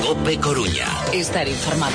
COPE Coruña. Estar informado.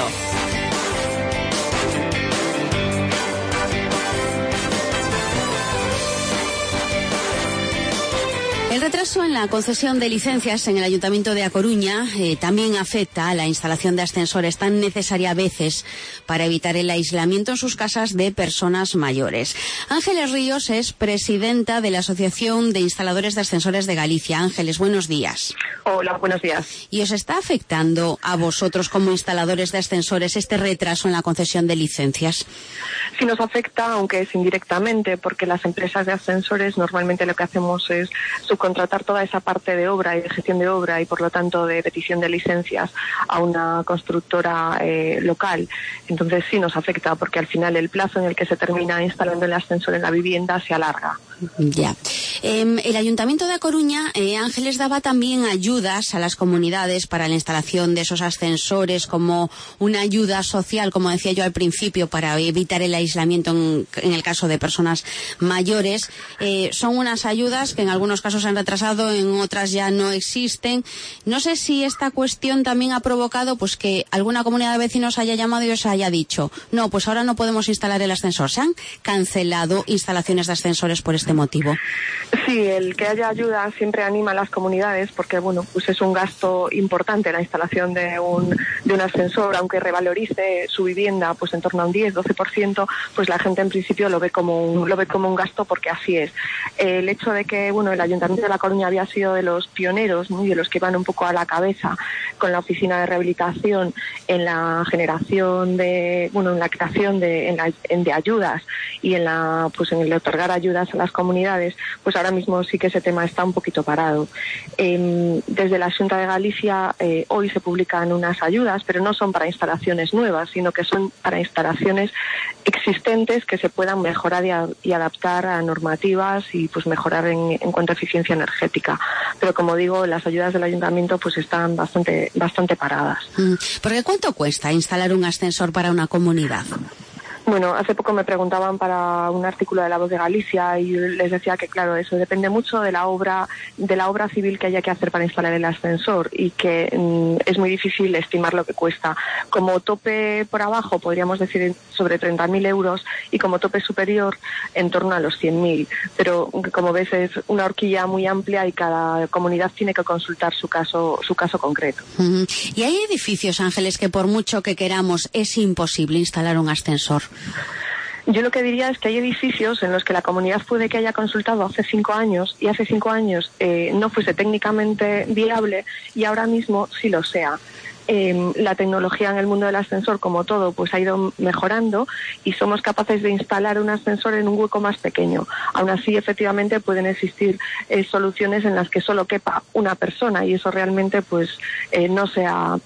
El retraso en la concesión de licencias en el Ayuntamiento de A Coruña también afecta a la instalación de ascensores tan necesaria a veces para evitar el aislamiento en sus casas de personas mayores. Ángeles Ríos es presidenta de la Asociación de Instaladores de Ascensores de Galicia. Ángeles, buenos días. Hola, buenos días. ¿Y os está afectando a vosotros como instaladores de ascensores este retraso en la concesión de licencias? Sí nos afecta, aunque es indirectamente, porque las empresas de ascensores normalmente lo que hacemos es subcontratar toda esa parte de obra y de gestión de obra y por lo tanto de petición de licencias a una constructora local. Entonces sí nos afecta porque al final el plazo en el que se termina instalando el ascensor en la vivienda se alarga. Ya. El Ayuntamiento de A Coruña, Ángeles, daba también ayudas a las comunidades para la instalación de esos ascensores como una ayuda social, como decía yo al principio, para evitar el aislamiento en el caso de personas mayores. Son unas ayudas que en algunos casos se han retrasado, en otras ya no existen. No sé si esta cuestión también ha provocado pues que alguna comunidad de vecinos haya llamado y os haya dicho, no, pues ahora no podemos instalar el ascensor. ¿Se han cancelado instalaciones de ascensores por este motivo? Sí, el que haya ayuda siempre anima a las comunidades porque, bueno, pues es un gasto importante la instalación de un ascensor, aunque revalorice su vivienda pues en torno a un 10-12%, pues la gente en principio lo ve como un gasto porque así es. El hecho de que, bueno, el Ayuntamiento de La Coruña había sido de los pioneros, ¿no? Y de los que van un poco a la cabeza con la oficina de rehabilitación en la generación de, bueno, en la creación de ayudas y en el otorgar ayudas a las comunidades, pues ahora mismo sí que ese tema está un poquito parado. Desde la Xunta de Galicia hoy se publican unas ayudas, pero no son para instalaciones nuevas, sino que son para instalaciones existentes que se puedan mejorar y adaptar a normativas y pues mejorar en cuanto a eficiencia energética. Pero como digo, las ayudas del ayuntamiento pues están bastante paradas. Porque ¿cuánto cuesta instalar un ascensor para una comunidad? Bueno, hace poco me preguntaban para un artículo de La Voz de Galicia y les decía que, claro, eso depende mucho de la obra civil que haya que hacer para instalar el ascensor y que es muy difícil estimar lo que cuesta. Como tope por abajo podríamos decir sobre 30.000 euros y como tope superior en torno a los 100.000. Pero como ves es una horquilla muy amplia y cada comunidad tiene que consultar su caso concreto. ¿Y hay edificios, Ángeles, que por mucho que queramos es imposible instalar un ascensor? Yo lo que diría es que hay edificios en los que la comunidad puede que haya consultado hace 5 años y hace 5 años no fuese técnicamente viable y ahora mismo sí lo sea. La tecnología en el mundo del ascensor, como todo, pues ha ido mejorando y somos capaces de instalar un ascensor en un hueco más pequeño. Aún así, efectivamente, pueden existir soluciones en las que solo quepa una persona y eso realmente pues no sea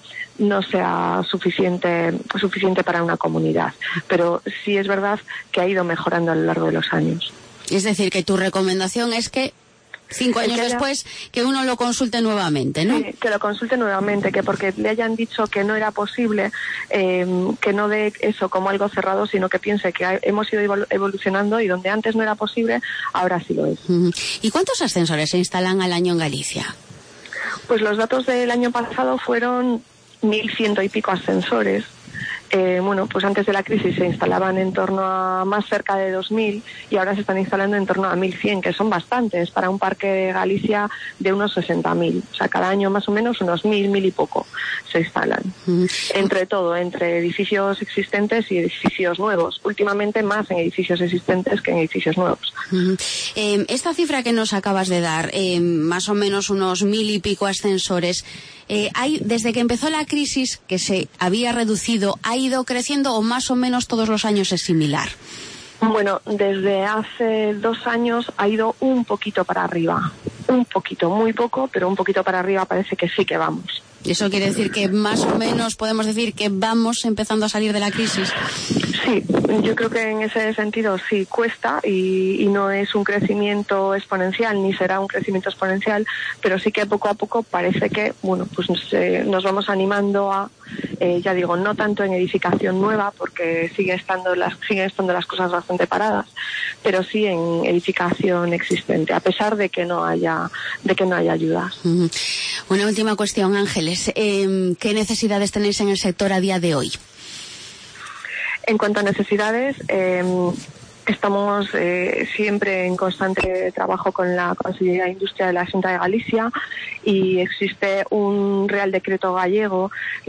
suficiente para una comunidad. Pero sí es verdad que ha ido mejorando a lo largo de los años. Es decir, que tu recomendación es que 5 años después que uno lo consulte nuevamente, ¿no? Sí, que lo consulte nuevamente, que porque le hayan dicho que no era posible, que no dé eso como algo cerrado, sino que piense que hemos ido evolucionando y donde antes no era posible, ahora sí lo es. ¿Y cuántos ascensores se instalan al año en Galicia? Pues los datos del año pasado fueron 1.100 y pico ascensores. Pues antes de la crisis se instalaban en torno a más cerca de 2.000 y ahora se están instalando en torno a 1.100, que son bastantes para un parque de Galicia de unos 60.000. O sea, cada año más o menos unos 1.000 y poco se instalan. Entre edificios existentes y edificios nuevos. Últimamente más en edificios existentes que en edificios nuevos. Esta cifra que nos acabas de dar, más o menos unos 1.000 y pico ascensores, desde que empezó la crisis, que se había reducido, ¿ha ido creciendo o más o menos todos los años es similar? Bueno, desde hace 2 años ha ido un poquito para arriba. Un poquito, muy poco, pero un poquito para arriba parece que sí que vamos. ¿Eso quiere decir que más o menos podemos decir que vamos empezando a salir de la crisis? Sí, yo creo que en ese sentido sí cuesta y no es un crecimiento exponencial ni será un crecimiento exponencial, pero sí que poco a poco parece que nos vamos animando a ya digo, no tanto en edificación nueva, porque siguen estando las cosas bastante paradas, pero sí en edificación existente, a pesar de que no haya ayudas. Una última cuestión, Ángeles. ¿Qué necesidades tenéis en el sector a día de hoy? En cuanto a necesidades, estamos siempre en constante trabajo con la Consellería de Industria de la Xunta de Galicia, y existe un Real Decreto gallego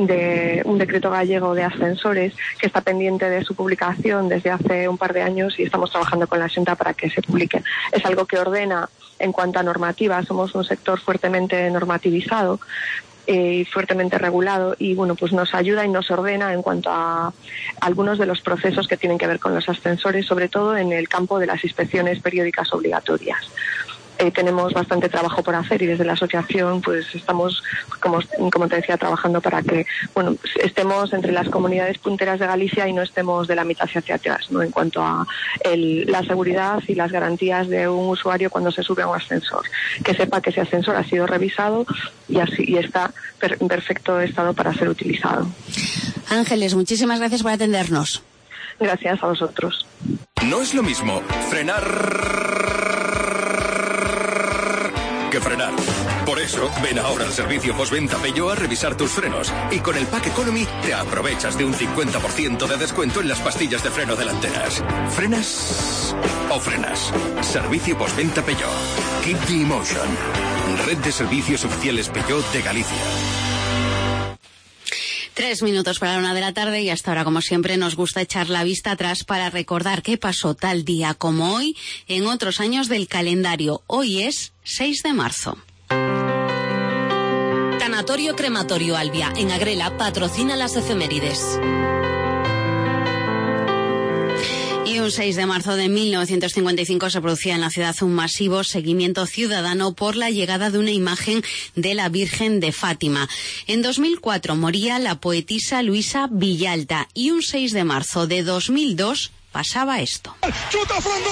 de ascensores que está pendiente de su publicación desde hace un par de años, y estamos trabajando con la Xunta para que se publique. Es algo que ordena en cuanto a normativa. Somos un sector fuertemente normativizado y fuertemente regulado, y bueno, pues nos ayuda y nos ordena en cuanto a algunos de los procesos que tienen que ver con los ascensores, sobre todo en el campo de las inspecciones periódicas obligatorias. Tenemos bastante trabajo por hacer, y desde la asociación pues estamos, como te decía, trabajando para que estemos entre las comunidades punteras de Galicia y no estemos de la mitad hacia atrás, ¿no? En cuanto a la seguridad y las garantías de un usuario cuando se sube a un ascensor, que sepa que ese ascensor ha sido revisado y está en perfecto estado para ser utilizado. Ángeles, muchísimas gracias por atendernos. Gracias a vosotros. No es lo mismo frenar que frenar. Por eso, ven ahora al servicio postventa Peugeot a revisar tus frenos, y con el Pack Economy te aprovechas de un 50% de descuento en las pastillas de freno delanteras. ¿Frenas o frenas? Servicio postventa Peugeot. Keep the emotion. Red de servicios oficiales Peugeot de Galicia. 3 minutos para la 1 de la tarde, y hasta ahora, como siempre, nos gusta echar la vista atrás para recordar qué pasó tal día como hoy en otros años del calendario. Hoy es 6 de marzo. Tanatorio Crematorio Albia, en Agrela, patrocina las efemérides. Y un 6 de marzo de 1955 se producía en la ciudad un masivo seguimiento ciudadano por la llegada de una imagen de la Virgen de Fátima. En 2004 moría la poetisa Luisa Villalta, y un 6 de marzo de 2002 pasaba esto. ¡Chuta Fran!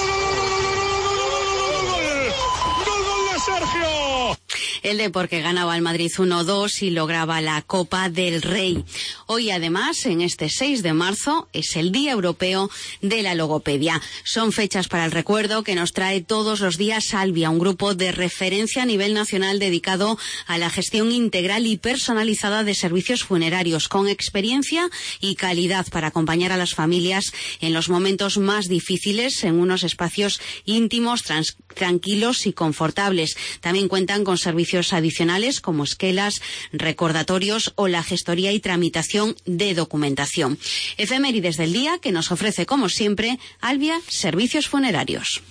¡Gol de Sergio! El Depor, que ganaba al Madrid 1-2 y lograba la Copa del Rey. Hoy, además, en este 6 de marzo, es el Día Europeo de la Logopedia. Son fechas para el recuerdo que nos trae todos los días Albia, un grupo de referencia a nivel nacional dedicado a la gestión integral y personalizada de servicios funerarios, con experiencia y calidad para acompañar a las familias en los momentos más difíciles en unos espacios íntimos, tranquilos y confortables. También cuentan con servicios adicionales como esquelas, recordatorios o la gestoría y tramitación de documentación. Efemérides del día que nos ofrece, como siempre, Albia Servicios Funerarios.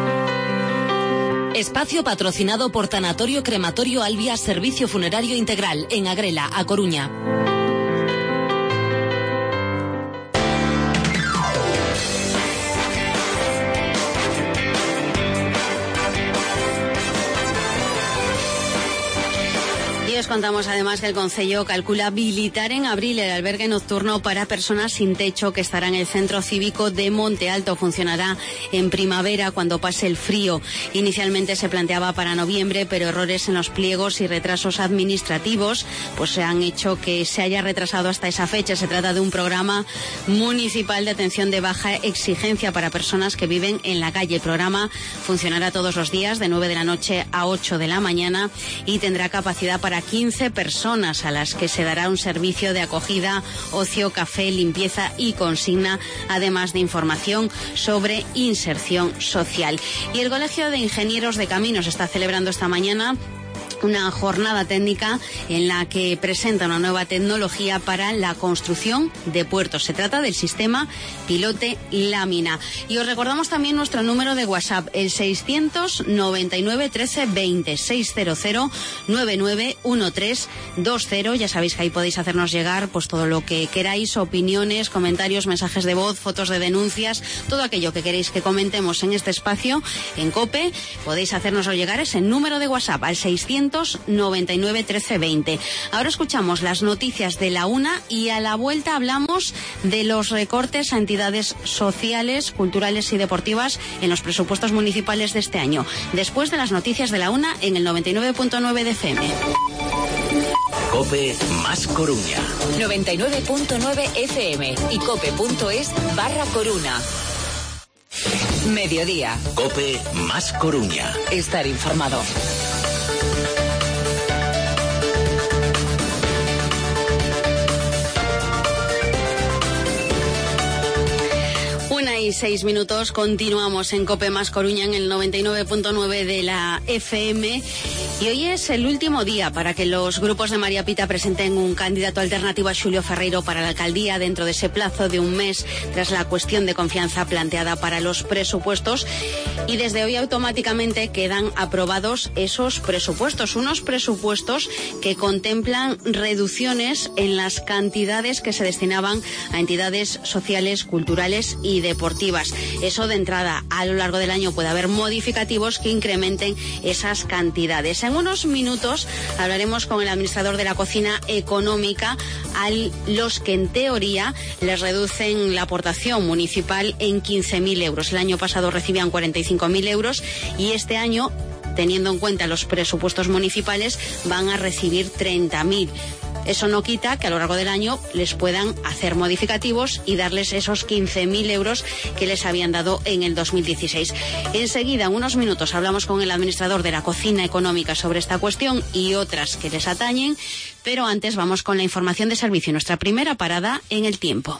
Espacio patrocinado por Tanatorio Crematorio Albia Servicio Funerario Integral, en Agrela, A Coruña. Os contamos además que el Concello calcula habilitar en abril el albergue nocturno para personas sin techo, que estará en el Centro Cívico de Monte Alto. Funcionará en primavera, cuando pase el frío. Inicialmente se planteaba para noviembre, pero errores en los pliegos y retrasos administrativos pues se han hecho que se haya retrasado hasta esa fecha. Se trata de un programa municipal de atención de baja exigencia para personas que viven en la calle. El programa funcionará todos los días de 9 de la noche a 8 de la mañana y tendrá capacidad para 15 personas, a las que se dará un servicio de acogida, ocio, café, limpieza y consigna, además de información sobre inserción social. Y el Colegio de Ingenieros de Caminos está celebrando esta mañana una jornada técnica en la que presenta una nueva tecnología para la construcción de puertos. Se trata del sistema pilote lámina. Y os recordamos también nuestro número de WhatsApp, el 699 13 20 600 991320. Ya sabéis que ahí podéis hacernos llegar pues todo lo que queráis, opiniones, comentarios, mensajes de voz, fotos de denuncias, todo aquello que queréis que comentemos en este espacio en COPE. Podéis hacernoslo llegar ese número de WhatsApp al 699 13 20. Ahora escuchamos las noticias de la 1 y a la vuelta hablamos de los recortes a entidades sociales, culturales y deportivas en los presupuestos municipales de este año. Después de las noticias de la 1 en el 99.9 de FM. COPE más Coruña. 99.9 FM y cope.es/Coruña. Mediodía. COPE más Coruña. Estar informado. 1:06, continuamos en COPE más Coruña en el 99.9 de la FM. Y hoy es el último día para que los grupos de María Pita presenten un candidato alternativo a Xulio Ferreiro para la alcaldía dentro de ese plazo de un mes tras la cuestión de confianza planteada para los presupuestos. Y desde hoy automáticamente quedan aprobados esos presupuestos, unos presupuestos que contemplan reducciones en las cantidades que se destinaban a entidades sociales, culturales y deportivas. Eso de entrada. A lo largo del año puede haber modificativos que incrementen esas cantidades. En unos minutos hablaremos con el administrador de la cocina económica, a los que en teoría les reducen la aportación municipal en 15.000 euros. El año pasado recibían 45.000 euros y este año, teniendo en cuenta los presupuestos municipales, van a recibir 30.000. Eso no quita que a lo largo del año les puedan hacer modificativos y darles esos 15.000 euros que les habían dado en el 2016. Enseguida, en unos minutos, hablamos con el administrador de la cocina económica sobre esta cuestión y otras que les atañen, pero antes vamos con la información de servicio, nuestra primera parada en el tiempo.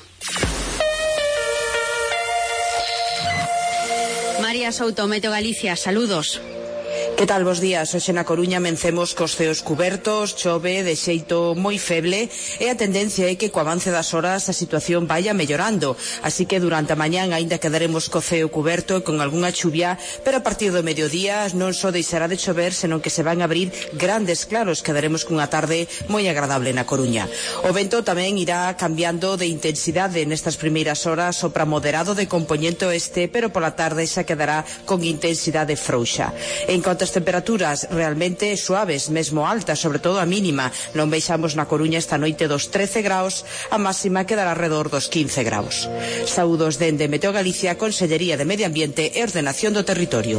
María Souto, Meteo Galicia, saludos. Que tal, bos días? Hoxe na Coruña mencemos cos ceos cubertos, chove de xeito moi feble e a tendencia é que co avance das horas a situación vaya mellorando, así que durante a mañán aínda quedaremos co ceo cuberto e con algunha chuvia, pero a partir do mediodía non só deixará de chover, senón que se van a abrir grandes claros, quedaremos cunha tarde moi agradable na Coruña. O vento tamén irá cambiando de intensidade nestas primeiras horas, sopra moderado de compoñente oeste, pero pola tarde xa quedará con intensidade frouxa. En cuanto as temperaturas realmente suaves, mesmo altas, sobre todo a mínima, non veixamos na Coruña esta noite dos 13 graus, a máxima quedará alrededor dos 15 graus. Saúdos dende Meteo Galicia, Consellería de Medio Ambiente e Ordenación do Territorio.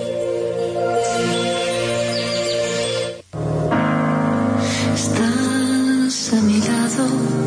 Estás a mi lado.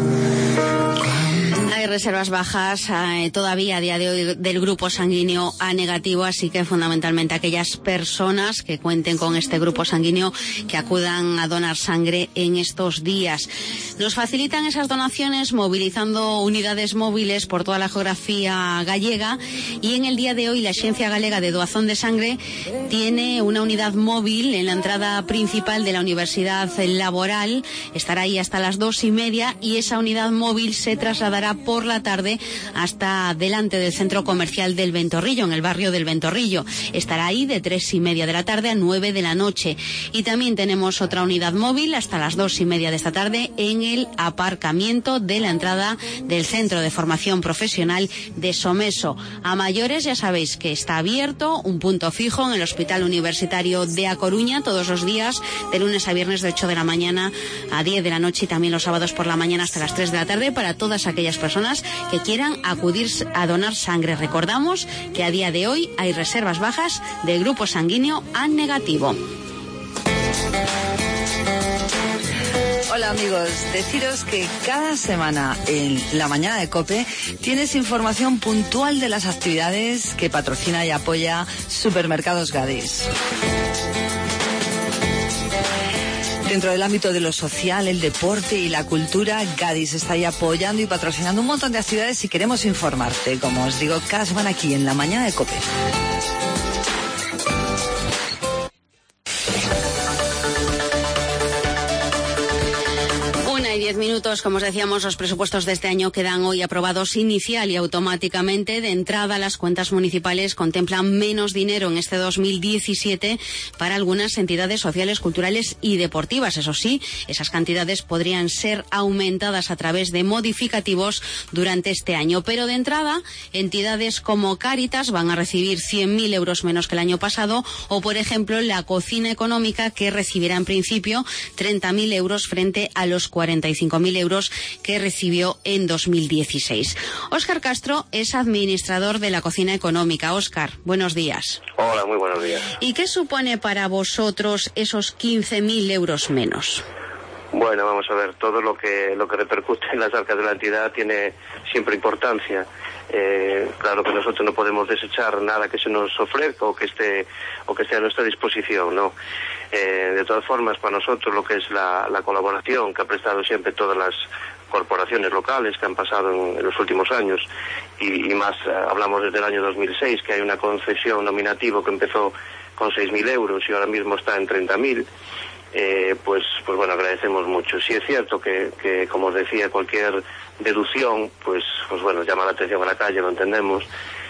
Hay reservas bajas todavía a día de hoy del grupo sanguíneo A negativo, así que fundamentalmente aquellas personas que cuenten con este grupo sanguíneo que acudan a donar sangre en estos días. Nos facilitan esas donaciones movilizando unidades móviles por toda la geografía gallega, y en el día de hoy la Axencia Galega de Doazón de Sangre tiene una unidad móvil en la entrada principal de la Universidad Laboral. Estará ahí hasta las 2:30 y esa unidad móvil se trasladará por la tarde hasta delante del centro comercial del Ventorrillo, en el barrio del Ventorrillo. Estará ahí de 3:30 de la tarde a 9 de la noche. Y también tenemos otra unidad móvil hasta las 2:30 de esta tarde en el aparcamiento de la entrada del Centro de Formación Profesional de Someso. A mayores ya sabéis que está abierto un punto fijo en el Hospital Universitario de A Coruña todos los días, de lunes a viernes de 8 de la mañana a 10 de la noche, y también los sábados por la mañana hasta las 3 de la tarde para todas aquellas personas que quieran acudir a donar sangre. Recordamos que a día de hoy hay reservas bajas del grupo sanguíneo A negativo. Hola amigos, deciros que cada semana en la mañana de COPE tienes información puntual de las actividades que patrocina y apoya Supermercados Gadis. Dentro del ámbito de lo social, el deporte y la cultura, Gadis está ahí apoyando y patrocinando un montón de actividades y queremos informarte, como os digo, cada semana aquí en la mañana de COPE. 10 minutos, como os decíamos, los presupuestos de este año quedan hoy aprobados inicial y automáticamente. De entrada, las cuentas municipales contemplan menos dinero en este 2017 para algunas entidades sociales, culturales y deportivas. Eso sí, esas cantidades podrían ser aumentadas a través de modificativos durante este año. Pero de entrada, entidades como Cáritas van a recibir 100.000 euros menos que el año pasado, o por ejemplo la cocina económica, que recibirá en principio 30.000 euros frente a los 45.000 euros que recibió en 2016. Óscar Castro es administrador de la cocina económica. Óscar, buenos días. Hola, muy buenos días. ¿Y qué supone para vosotros esos 15.000 euros menos? Bueno, vamos a ver, todo lo que repercute en las arcas de la entidad tiene siempre importancia. Claro que nosotros no podemos desechar nada que se nos ofrezca o que esté a nuestra disposición, ¿no? De todas formas, para nosotros lo que es la colaboración que ha prestado siempre todas las corporaciones locales que han pasado en los últimos años, y más hablamos desde el año 2006, que hay una concesión nominativo que empezó con 6.000 euros y ahora mismo está en 30.000. Pues bueno, agradecemos mucho. Sí es cierto que como os decía, cualquier deducción, pues bueno, llama la atención a la calle, lo entendemos,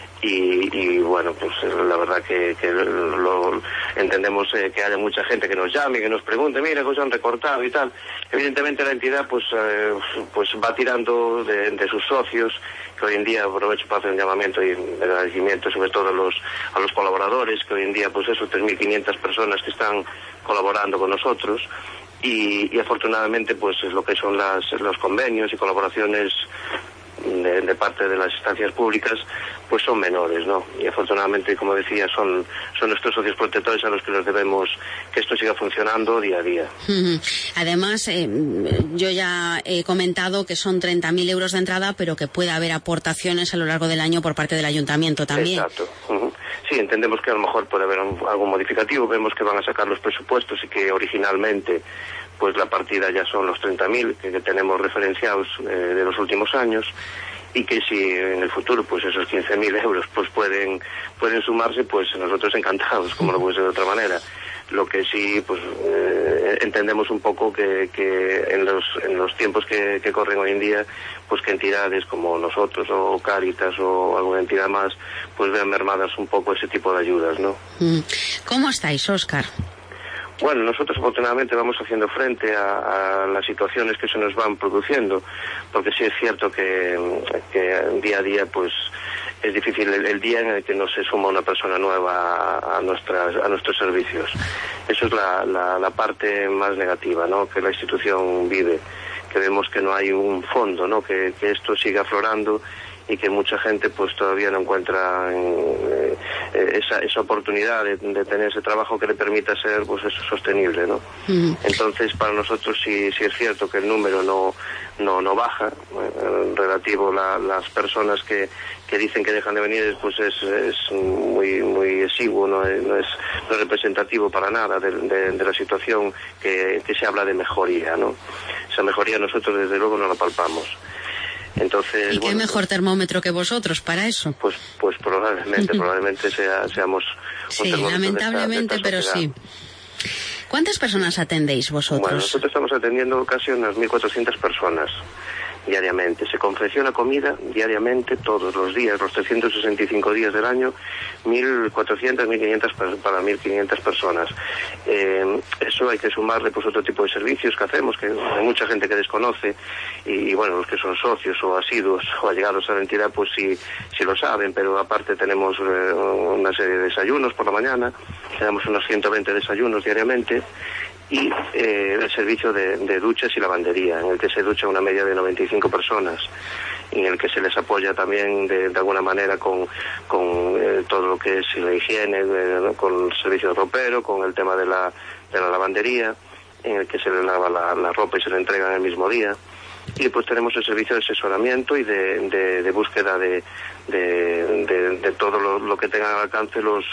y bueno, pues la verdad que lo entendemos, que haya mucha gente que nos llame, que nos pregunte, mira, pues han recortado y tal. Evidentemente la entidad pues va tirando de sus socios, que hoy en día, aprovecho para hacer un llamamiento y un agradecimiento sobre todo a los colaboradores, que hoy en día pues eso, 3.500 personas que están colaborando con nosotros, y afortunadamente pues es lo que son los convenios y colaboraciones de parte de las instancias públicas, pues son menores, ¿no? Y afortunadamente, como decía, son nuestros socios protectores a los que nos debemos que esto siga funcionando día a día. Además, yo ya he comentado que son 30.000 euros de entrada, pero que puede haber aportaciones a lo largo del año por parte del ayuntamiento también. Exacto. Sí, entendemos que a lo mejor puede haber algo modificativo. Vemos que van a sacar los presupuestos y que originalmente pues la partida ya son los 30.000 que tenemos referenciados de los últimos años, y que si en el futuro pues esos 15.000 euros pues pueden sumarse, pues nosotros encantados, como no puede ser de otra manera. Lo que sí pues entendemos un poco que en los tiempos que corren hoy en día, pues que entidades como nosotros o Cáritas o alguna entidad más pues vean mermadas un poco ese tipo de ayudas, ¿no? ¿Cómo estáis, Óscar? Bueno, nosotros afortunadamente vamos haciendo frente a las situaciones que se nos van produciendo, porque sí es cierto que día a día pues es difícil el día en el que no se suma una persona nueva a nuestros servicios. Eso es la parte más negativa, ¿no?, que la institución vive, que vemos que no hay un fondo, ¿no?, que esto siga aflorando y que mucha gente pues todavía no encuentra esa oportunidad de tener ese trabajo que le permita ser pues eso, sostenible, ¿no? Entonces para nosotros sí es cierto que el número no baja, relativo las personas que dicen que dejan de venir, pues es muy exiguo, no es representativo para nada de la situación que se habla de mejoría, ¿no? Esa mejoría nosotros desde luego no la palpamos. Entonces, ¿y qué mejor termómetro que vosotros para eso? Pues probablemente seamos sí, lamentablemente, pero sí. ¿Cuántas personas atendéis vosotros? Bueno, nosotros estamos atendiendo casi unas 1.400 personas diariamente. Se confecciona comida diariamente, todos los días, los 365 días del año, 1.400, 1.500 para 1.500 personas. Eso hay que sumarle pues otro tipo de servicios que hacemos, que hay mucha gente que desconoce, y bueno, los que son socios o asiduos o allegados a la entidad pues sí lo saben, pero aparte tenemos una serie de desayunos por la mañana, tenemos unos 120 desayunos diariamente, y el servicio de duchas y lavandería, en el que se ducha una media de 95 personas, en el que se les apoya también de alguna manera con todo lo que es la higiene, con el servicio de ropero, con el tema de la lavandería, en el que se le lava la ropa y se le entrega en el mismo día. Y después tenemos el servicio de asesoramiento y de búsqueda de todo lo que tengan al alcance los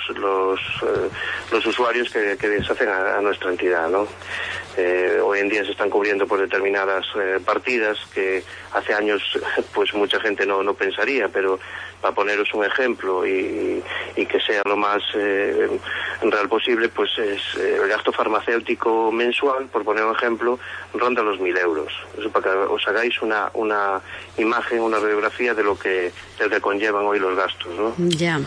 usuarios que se hacen a nuestra entidad, ¿no? Hoy en día se están cubriendo por determinadas partidas que hace años pues mucha gente no pensaría, pero para poneros un ejemplo y que sea lo más real posible, pues es el gasto farmacéutico mensual, por poner un ejemplo, ronda los 1.000 euros. Eso para que os hagáis una imagen, una radiografía de lo que conllevan hoy los gastos, ¿no? Ya.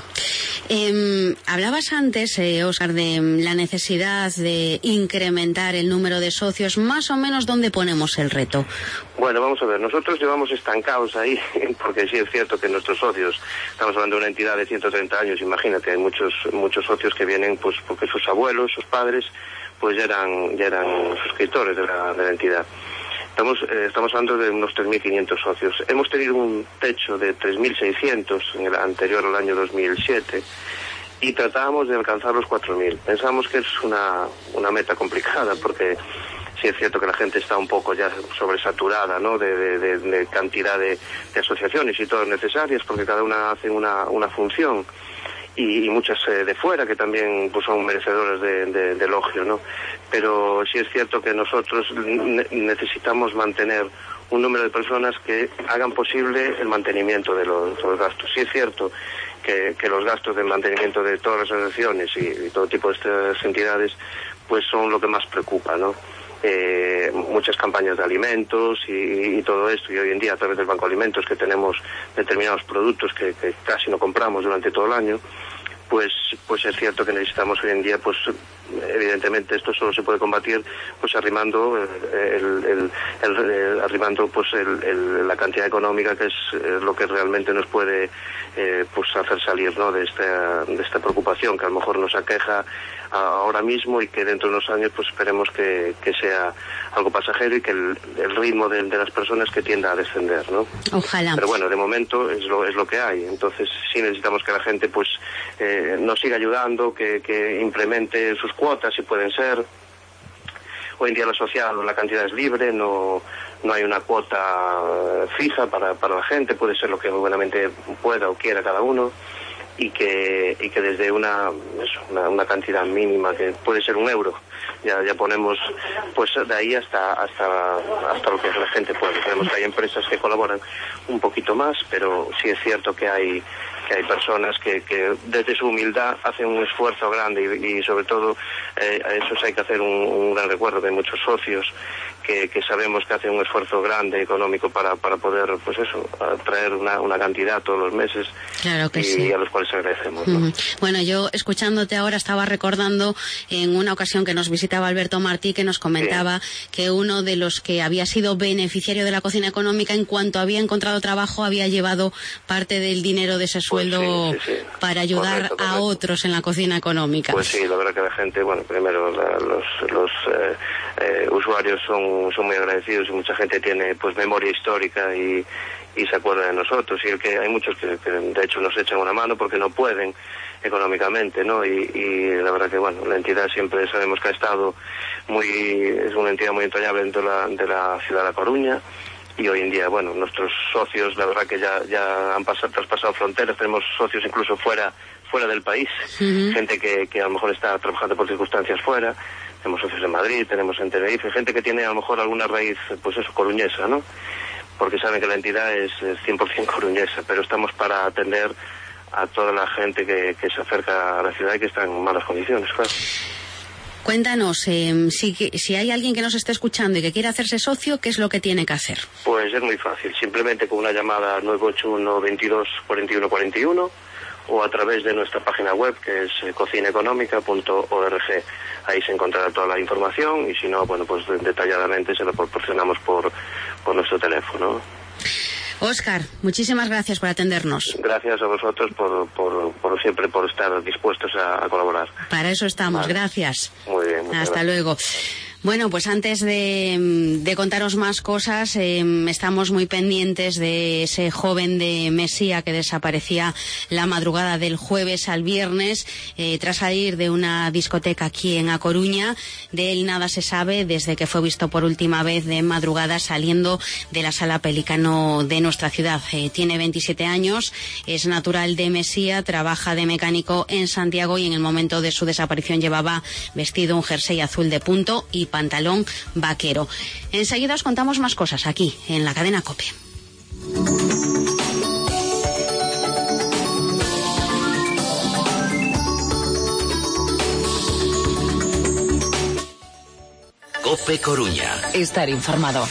Hablabas antes, Óscar, de la necesidad de incrementar el número de socios. Más o menos, ¿dónde ponemos el reto? Bueno, vamos a ver, nosotros llevamos estancados ahí, porque sí es cierto que nuestros socios, estamos hablando de una entidad de 130 años, imagínate, hay muchos socios que vienen pues porque sus abuelos, sus padres, pues ya eran suscriptores de la entidad. Estamos hablando de unos 3.500 socios. Hemos tenido un techo de 3.600 en el anterior al año 2007 y tratábamos de alcanzar los 4.000. Pensamos que es una meta complicada porque sí es cierto que la gente está un poco ya sobresaturada, ¿no?, de cantidad de asociaciones y todas necesarias, porque cada una hace una función, y muchas de fuera que también pues son merecedoras de elogio, ¿no? Pero sí es cierto que nosotros necesitamos mantener un número de personas que hagan posible el mantenimiento de los gastos. Sí es cierto que los gastos de mantenimiento de todas las asociaciones y todo tipo de estas entidades pues son lo que más preocupa, ¿no? Muchas campañas de alimentos y todo esto, y hoy en día a través del Banco de Alimentos, que tenemos determinados productos que casi no compramos durante todo el año, pues es cierto que necesitamos hoy en día, pues evidentemente esto solo se puede combatir pues arrimando la cantidad económica, que es lo que realmente nos puede pues hacer salir, ¿no?, de esta preocupación que a lo mejor nos aqueja ahora mismo, y que dentro de unos años pues esperemos que sea algo pasajero, y que el ritmo de las personas que tienda a descender, ¿no? Ojalá. Pero bueno, de momento es lo que hay. Entonces sí necesitamos que la gente pues nos siga ayudando, que implemente sus cuotas si pueden ser. Hoy en día el asociado, la cantidad es libre, no hay una cuota fija para la gente, puede ser lo que buenamente pueda o quiera cada uno, y que desde una cantidad mínima, que puede ser €1, ya ponemos pues de ahí hasta lo que la gente puede. Tenemos que hay empresas que colaboran un poquito más, pero sí es cierto que hay personas que desde su humildad hacen un esfuerzo grande, y sobre todo a esos hay que hacer un gran recuerdo, que hay muchos socios que sabemos que hacen un esfuerzo grande económico para poder, pues eso, traer una cantidad todos los meses. Claro que y sí. A los cuales agradecemos, ¿no? Bueno, yo escuchándote ahora estaba recordando en una ocasión que nos visitaba Alberto Martí, que nos comentaba que uno de los que había sido beneficiario de la cocina económica, en cuanto había encontrado trabajo, había llevado parte del dinero de ese sueldo para ayudar a otros en la cocina económica. Pues sí, la verdad que la gente, bueno, primero los usuarios son muy agradecidos, y mucha gente tiene pues memoria histórica y se acuerda de nosotros, y que hay muchos que de hecho nos echan una mano porque no pueden económicamente, ¿no? Y la verdad que bueno, la entidad siempre sabemos que ha estado es una entidad muy entrañable dentro de la ciudad de La Coruña, y hoy en día, bueno, nuestros socios, la verdad que ya han traspasado fronteras, tenemos socios incluso fuera del país, gente que a lo mejor está trabajando por circunstancias fuera. Tenemos socios en Madrid, tenemos en Tenerife, gente que tiene a lo mejor alguna raíz, pues eso, coruñesa, ¿no? Porque saben que la entidad es 100% coruñesa, pero estamos para atender a toda la gente que se acerca a la ciudad y que está en malas condiciones, claro. Cuéntanos, si hay alguien que nos esté escuchando y que quiera hacerse socio, ¿qué es lo que tiene que hacer? Pues es muy fácil, simplemente con una llamada al 981 22 41 41, o a través de nuestra página web, que es cocinaeconómica.org. Ahí se encontrará toda la información, y si no, bueno, pues detalladamente se lo proporcionamos por nuestro teléfono. Óscar, muchísimas gracias por atendernos. Gracias a vosotros por siempre por estar dispuestos a colaborar. Para eso estamos, vale. Gracias. Muy bien. Hasta luego. Bueno, pues antes de contaros más cosas, estamos muy pendientes de ese joven de Mesía que desaparecía la madrugada del jueves al viernes tras salir de una discoteca aquí en A Coruña. De él nada se sabe desde que fue visto por última vez de madrugada saliendo de la Sala Pelicano de nuestra ciudad. Tiene 27 años, es natural de Mesía, trabaja de mecánico en Santiago, y en el momento de su desaparición llevaba vestido un jersey azul de punto y pantalón vaquero. Enseguida os contamos más cosas aquí, en la cadena COPE. COPE Coruña. Estar informado.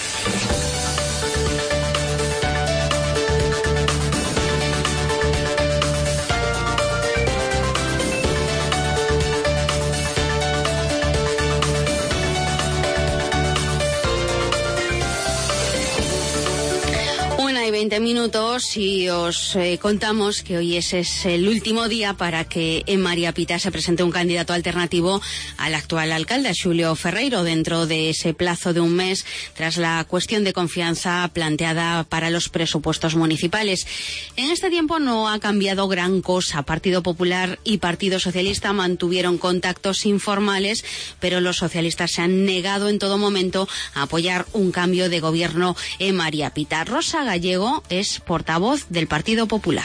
y 20 minutos y os contamos que hoy ese es el último día para que en María Pita se presente un candidato alternativo al actual alcalde, Xulio Ferreiro, dentro de ese plazo de un mes tras la cuestión de confianza planteada para los presupuestos municipales. En este tiempo no ha cambiado gran cosa. Partido Popular y Partido Socialista mantuvieron contactos informales, pero los socialistas se han negado en todo momento a apoyar un cambio de gobierno en María Pita. Rosa Gallego es portavoz del Partido Popular.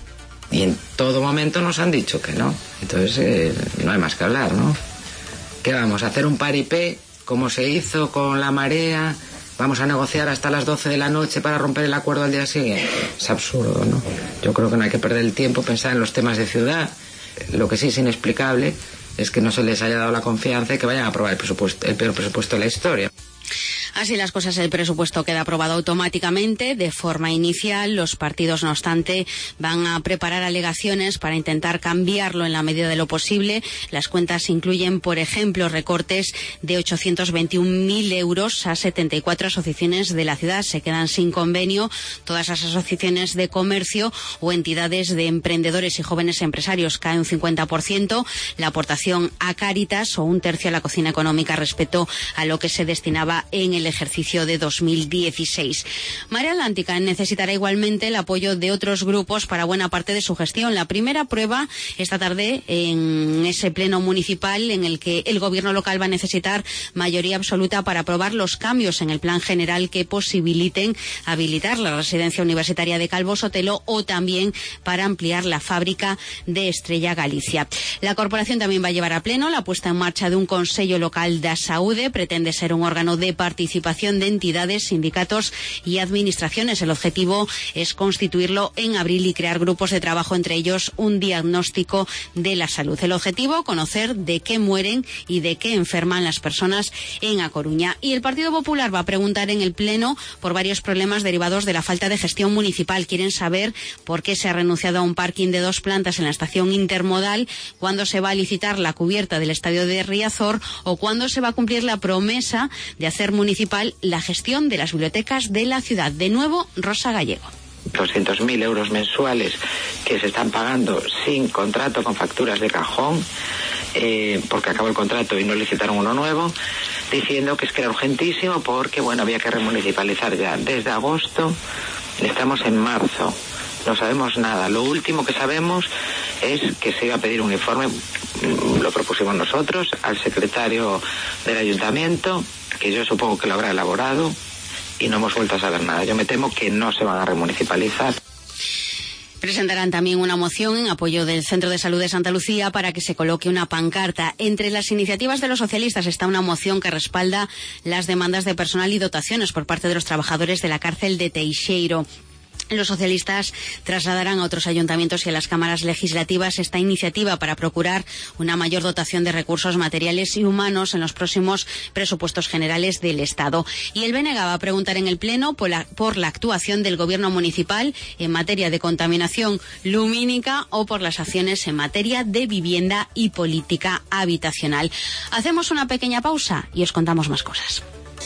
Y en todo momento nos han dicho que no. Entonces no hay más que hablar, ¿no? ¿Qué vamos a hacer? ¿Un paripé como se hizo con la marea? ¿Vamos a negociar hasta las 12 de la noche para romper el acuerdo al día siguiente? Es absurdo, ¿no? Yo creo que no hay que perder el tiempo, pensar en los temas de ciudad. Lo que sí es inexplicable es que no se les haya dado la confianza y que vayan a aprobar el peor presupuesto de la historia. Así las cosas, el presupuesto queda aprobado automáticamente de forma inicial. Los partidos, no obstante, van a preparar alegaciones para intentar cambiarlo en la medida de lo posible. Las cuentas incluyen, por ejemplo, recortes de 821.000 euros a 74 asociaciones de la ciudad. Se quedan sin convenio todas las asociaciones de comercio o entidades de emprendedores y jóvenes empresarios. Cae un 50%. La aportación a Cáritas o un tercio a la cocina económica respecto a lo que se destinaba en el ejercicio de 2016. Marea Atlántica necesitará igualmente el apoyo de otros grupos para buena parte de su gestión. La primera prueba esta tarde en ese pleno municipal en el que el gobierno local va a necesitar mayoría absoluta para aprobar los cambios en el plan general que posibiliten habilitar la residencia universitaria de Calvo Sotelo o también para ampliar la fábrica de Estrella Galicia. La corporación también va a llevar a pleno la puesta en marcha de un Consello Local da Saúde. Pretende ser un órgano de participación de entidades, sindicatos y administraciones. El objetivo es constituirlo en abril y crear grupos de trabajo, entre ellos un diagnóstico de la salud. El objetivo, conocer de qué mueren y de qué enferman las personas en A Coruña. Y el Partido Popular va a preguntar en el Pleno por varios problemas derivados de la falta de gestión municipal. Quieren saber por qué se ha renunciado a un parking de 2 plantas en la estación intermodal, cuándo se va a licitar la cubierta del estadio de Riazor o cuándo se va a cumplir la promesa de hacer municipal la gestión de las bibliotecas de la ciudad. De nuevo, Rosa Gallego. 200.000 euros mensuales que se están pagando sin contrato, con facturas de cajón, porque acabó el contrato y no licitaron uno nuevo, diciendo que es que era urgentísimo porque, bueno, había que remunicipalizar ya desde agosto. Estamos en marzo, no sabemos nada. Lo último que sabemos es que se iba a pedir un informe, lo propusimos nosotros, al secretario del ayuntamiento, que yo supongo que lo habrá elaborado, y no hemos vuelto a saber nada. Yo me temo que no se van a remunicipalizar. Presentarán también una moción en apoyo del Centro de Salud de Santa Lucía para que se coloque una pancarta. Entre las iniciativas de los socialistas está una moción que respalda las demandas de personal y dotaciones por parte de los trabajadores de la cárcel de Teixeiro. Los socialistas trasladarán a otros ayuntamientos y a las cámaras legislativas esta iniciativa para procurar una mayor dotación de recursos materiales y humanos en los próximos presupuestos generales del Estado. Y el BNG va a preguntar en el Pleno por la actuación del Gobierno municipal en materia de contaminación lumínica o por las acciones en materia de vivienda y política habitacional. Hacemos una pequeña pausa y os contamos más cosas.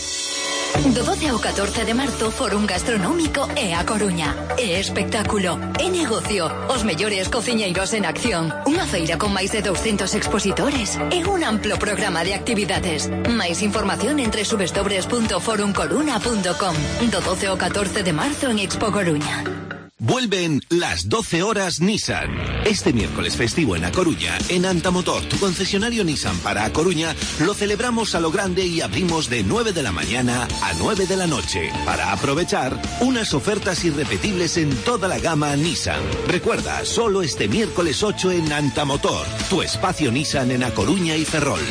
Do 12 ao 14 de marzo, Fórum Gastronómico e A Coruña. E espectáculo, e negocio, os mellores cociñeiros en acción. Unha feira con máis de 200 expositores e un amplo programa de actividades. Máis información en www.forumcoruna.com. Do 12 ao 14 de marzo en Expo Coruña. Vuelven las 12 horas Nissan. Este miércoles festivo en A Coruña, en Antamotor, tu concesionario Nissan para A Coruña, lo celebramos a lo grande y abrimos de 9 de la mañana a 9 de la noche para aprovechar unas ofertas irrepetibles en toda la gama Nissan. Recuerda, solo este miércoles 8 en Antamotor, tu espacio Nissan en A Coruña y Ferrol.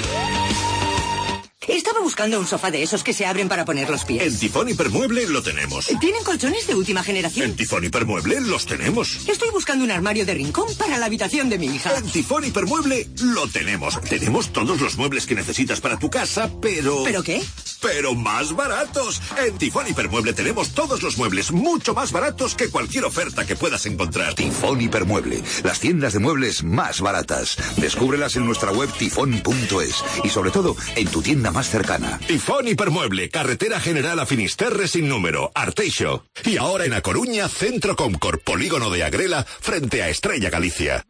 Estaba buscando un sofá de esos que se abren para poner los pies. En Tifón Hipermueble lo tenemos. ¿Tienen colchones de última generación? En Tifón Hipermueble los tenemos. Estoy buscando un armario de rincón para la habitación de mi hija. En Tifón Hipermueble lo tenemos. Tenemos todos los muebles que necesitas para tu casa, pero... ¿Pero qué? pero más baratos. En Tifón Hipermueble tenemos todos los muebles mucho más baratos que cualquier oferta que puedas encontrar. Tifón Hipermueble, las tiendas de muebles más baratas. Descúbrelas en nuestra web tifón.es y sobre todo en tu tienda más cercana. Tifón Hipermueble, carretera general a Finisterre sin número, Arteixo. Y ahora en A Coruña, Centro Comcor, polígono de Agrela, frente a Estrella Galicia.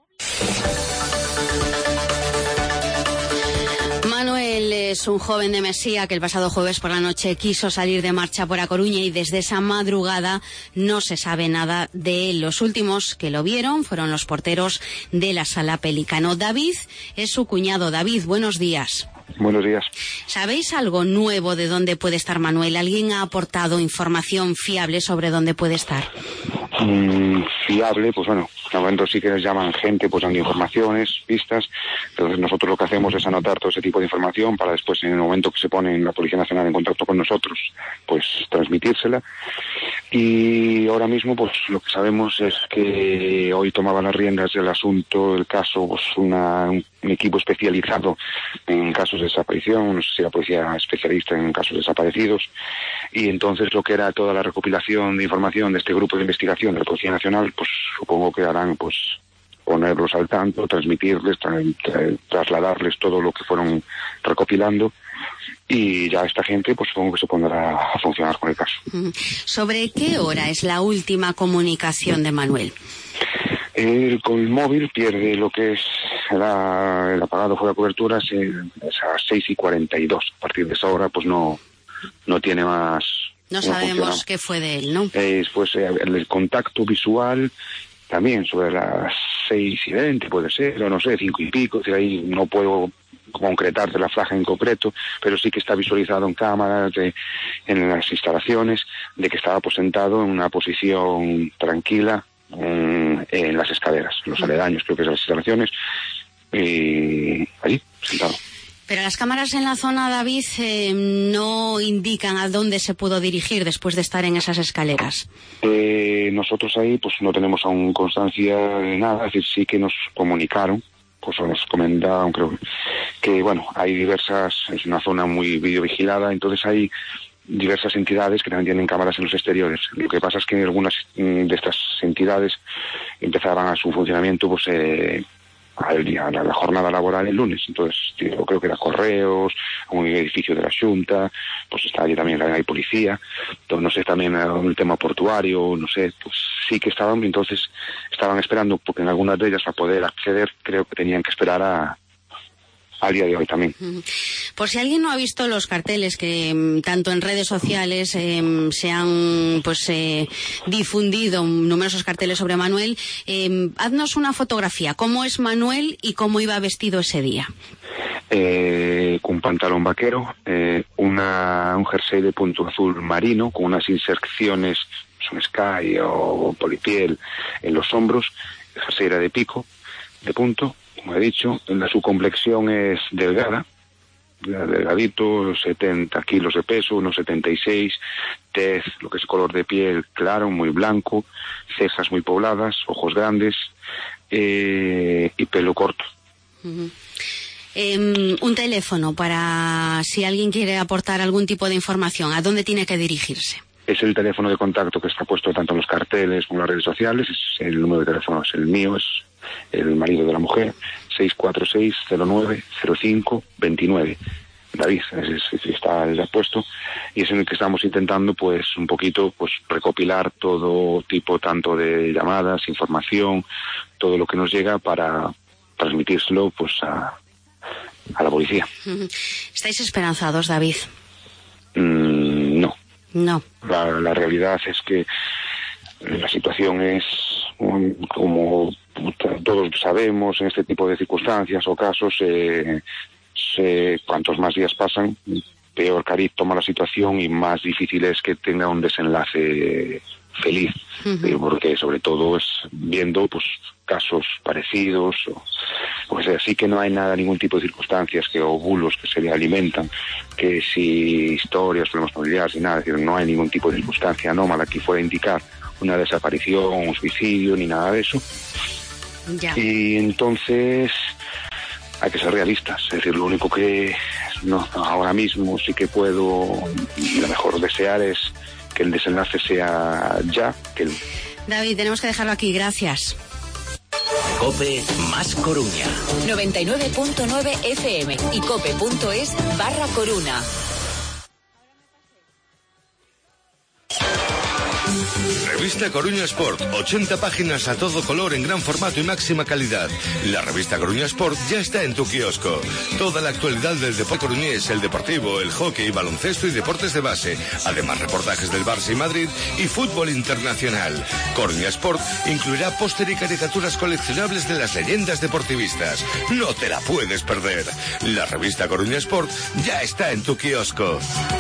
Manuel es un joven de Mesía que el pasado jueves por la noche quiso salir de marcha por A Coruña y desde esa madrugada no se sabe nada de él. Los últimos que lo vieron fueron los porteros de la Sala Pelicano. David es su cuñado. David, buenos días. Buenos días. ¿Sabéis algo nuevo de dónde puede estar Manuel? ¿Alguien ha aportado información fiable sobre dónde puede estar? Fiable, pues bueno, de momento sí que nos llaman gente, pues dando informaciones, pistas. Entonces nosotros lo que hacemos es anotar todo ese tipo de información para después, en el momento que se pone la Policía Nacional en contacto con nosotros, pues transmitírsela. Y ahora mismo, pues lo que sabemos es que hoy tomaba las riendas del asunto, el caso, pues un equipo especializado en casos de desaparición, no sé si la policía especialista en casos desaparecidos, y entonces lo que era toda la recopilación de información de este grupo de investigación de la Policía Nacional, pues supongo que harán pues ponerlos al tanto, transmitirles, trasladarles todo lo que fueron recopilando, y ya esta gente pues supongo que se pondrá a funcionar con el caso. ¿Sobre qué hora es la última comunicación de Manuel? Él con el móvil pierde lo que es el apagado fuera de cobertura es a 6:42. A partir de esa hora pues no tiene más. No sabemos qué fue de él, ¿no? Después el contacto visual también sobre las 6:20 puede ser, o no sé, 5 y pico, ahí no puedo concretarte la franja en concreto, pero sí que está visualizado en cámaras, en las instalaciones, de que estaba pues sentado en una posición tranquila en las escaleras, los aledaños, creo que es las instalaciones, y allí, sentado. Pero las cámaras en la zona, David, no indican a dónde se pudo dirigir después de estar en esas escaleras. Nosotros ahí pues no tenemos aún constancia de nada, es decir, sí que nos comunicaron, pues nos comentaron, creo que bueno, hay diversas, es una zona muy videovigilada, entonces hay diversas entidades que también tienen cámaras en los exteriores. Lo que pasa es que algunas de estas entidades empezaban a su funcionamiento pues a la jornada laboral el lunes, entonces yo creo que era Correos, un edificio de la Xunta, pues está allí también hay policía, entonces no sé, también el tema portuario, no sé, pues sí que estaban esperando, porque en algunas de ellas para poder acceder creo que tenían que esperar al día de hoy también. Por si alguien no ha visto los carteles que tanto en redes sociales se han difundido numerosos carteles sobre Manuel, haznos una fotografía. ¿Cómo es Manuel y cómo iba vestido ese día? Con pantalón vaquero, un jersey de punto azul marino con unas inserciones, son Sky o polipiel en los hombros, el jersey era de pico, de punto, como he dicho. Su complexión es delgadito, 70 kilos de peso, unos 76, tez, lo que es color de piel claro, muy blanco, cejas muy pobladas, ojos grandes y pelo corto. Un teléfono para si alguien quiere aportar algún tipo de información, ¿a dónde tiene que dirigirse? Es el teléfono de contacto que está puesto tanto en los carteles como en las redes sociales, es el número de teléfono, es el mío, es el marido de la mujer, 646-09-05-29. David, está ya puesto, y es en el que estamos intentando pues un poquito pues recopilar todo tipo tanto de llamadas, información, todo lo que nos llega para transmitírselo pues a la policía. ¿Estáis esperanzados, David? No. No. La realidad es que la situación es, como todos sabemos, en este tipo de circunstancias o casos, cuantos más días pasan, peor cariz toma la situación y más difícil es que tenga un desenlace feliz, porque sobre todo es viendo pues casos parecidos o sea, sí que no hay ningún tipo de circunstancias o bulos que se le alimentan, que si historias, problemas familiares y nada, es decir, no hay ningún tipo de circunstancia anómala que fuera a indicar una desaparición, un suicidio, ni nada de eso. Ya. Y entonces hay que ser realistas, es decir, lo único que no, ahora mismo sí que puedo, y lo mejor desear es que el desenlace sea ya. David, tenemos que dejarlo aquí, gracias. COPE más Coruña. 99.9 FM y cope.es/Coruña. Revista Coruña Sport, 80 páginas a todo color en gran formato y máxima calidad. La revista Coruña Sport ya está en tu kiosco. Toda la actualidad del deporte coruñés, el deportivo, el hockey, baloncesto y deportes de base. Además, reportajes del Barça y Madrid y fútbol internacional. Coruña Sport incluirá póster y caricaturas coleccionables de las leyendas deportivistas. No te la puedes perder. La revista Coruña Sport ya está en tu kiosco.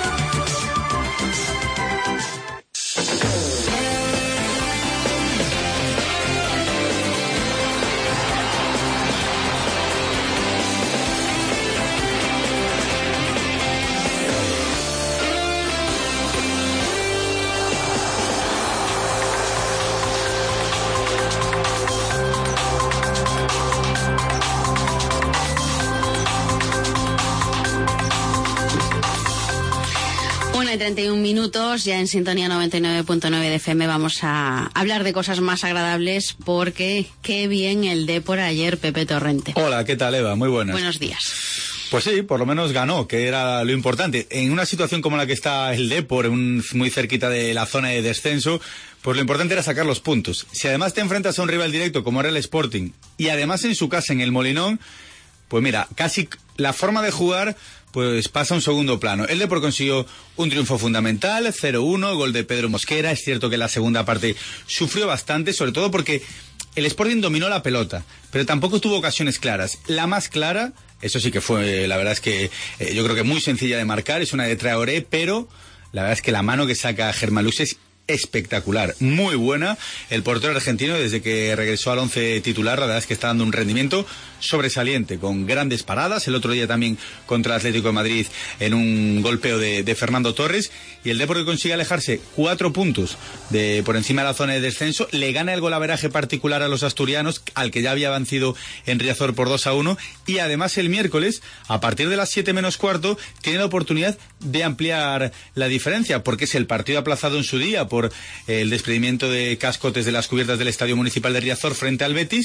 Y 31 minutos, ya en sintonía 99.9 de FM vamos a hablar de cosas más agradables porque qué bien el Depor ayer, Pepe Torrente. Hola, ¿qué tal, Eva? Muy buenas. Buenos días. Pues sí, por lo menos ganó, que era lo importante. En una situación como la que está el Depor, muy cerquita de la zona de descenso, pues lo importante era sacar los puntos. Si además te enfrentas a un rival directo como era el Sporting, y además en su casa, en el Molinón, pues mira, casi la forma de jugar pues pasa a un segundo plano. El Depor consiguió un triunfo fundamental, 0-1, gol de Pedro Mosquera. Es cierto que en la segunda parte sufrió bastante, sobre todo porque el Sporting dominó la pelota, pero tampoco tuvo ocasiones claras. La más clara, eso sí que fue, la verdad es que yo creo que muy sencilla de marcar, es una de Traoré, pero la verdad es que la mano que saca Germalux es espectacular, muy buena. El portero argentino, desde que regresó al 11 titular, la verdad es que está dando un rendimiento sobresaliente, con grandes paradas. El otro día también contra el Atlético de Madrid en un golpeo de Fernando Torres. Y el Depor, que consigue alejarse 4 puntos por encima de la zona de descenso, le gana el golaveraje particular a los asturianos, al que ya había vencido en Riazor por 2-1. Y además el miércoles, a partir de las 7 menos cuarto, tiene la oportunidad de ampliar la diferencia, porque es el partido aplazado en su día por el desprendimiento de cascotes de las cubiertas del Estadio Municipal de Riazor frente al Betis,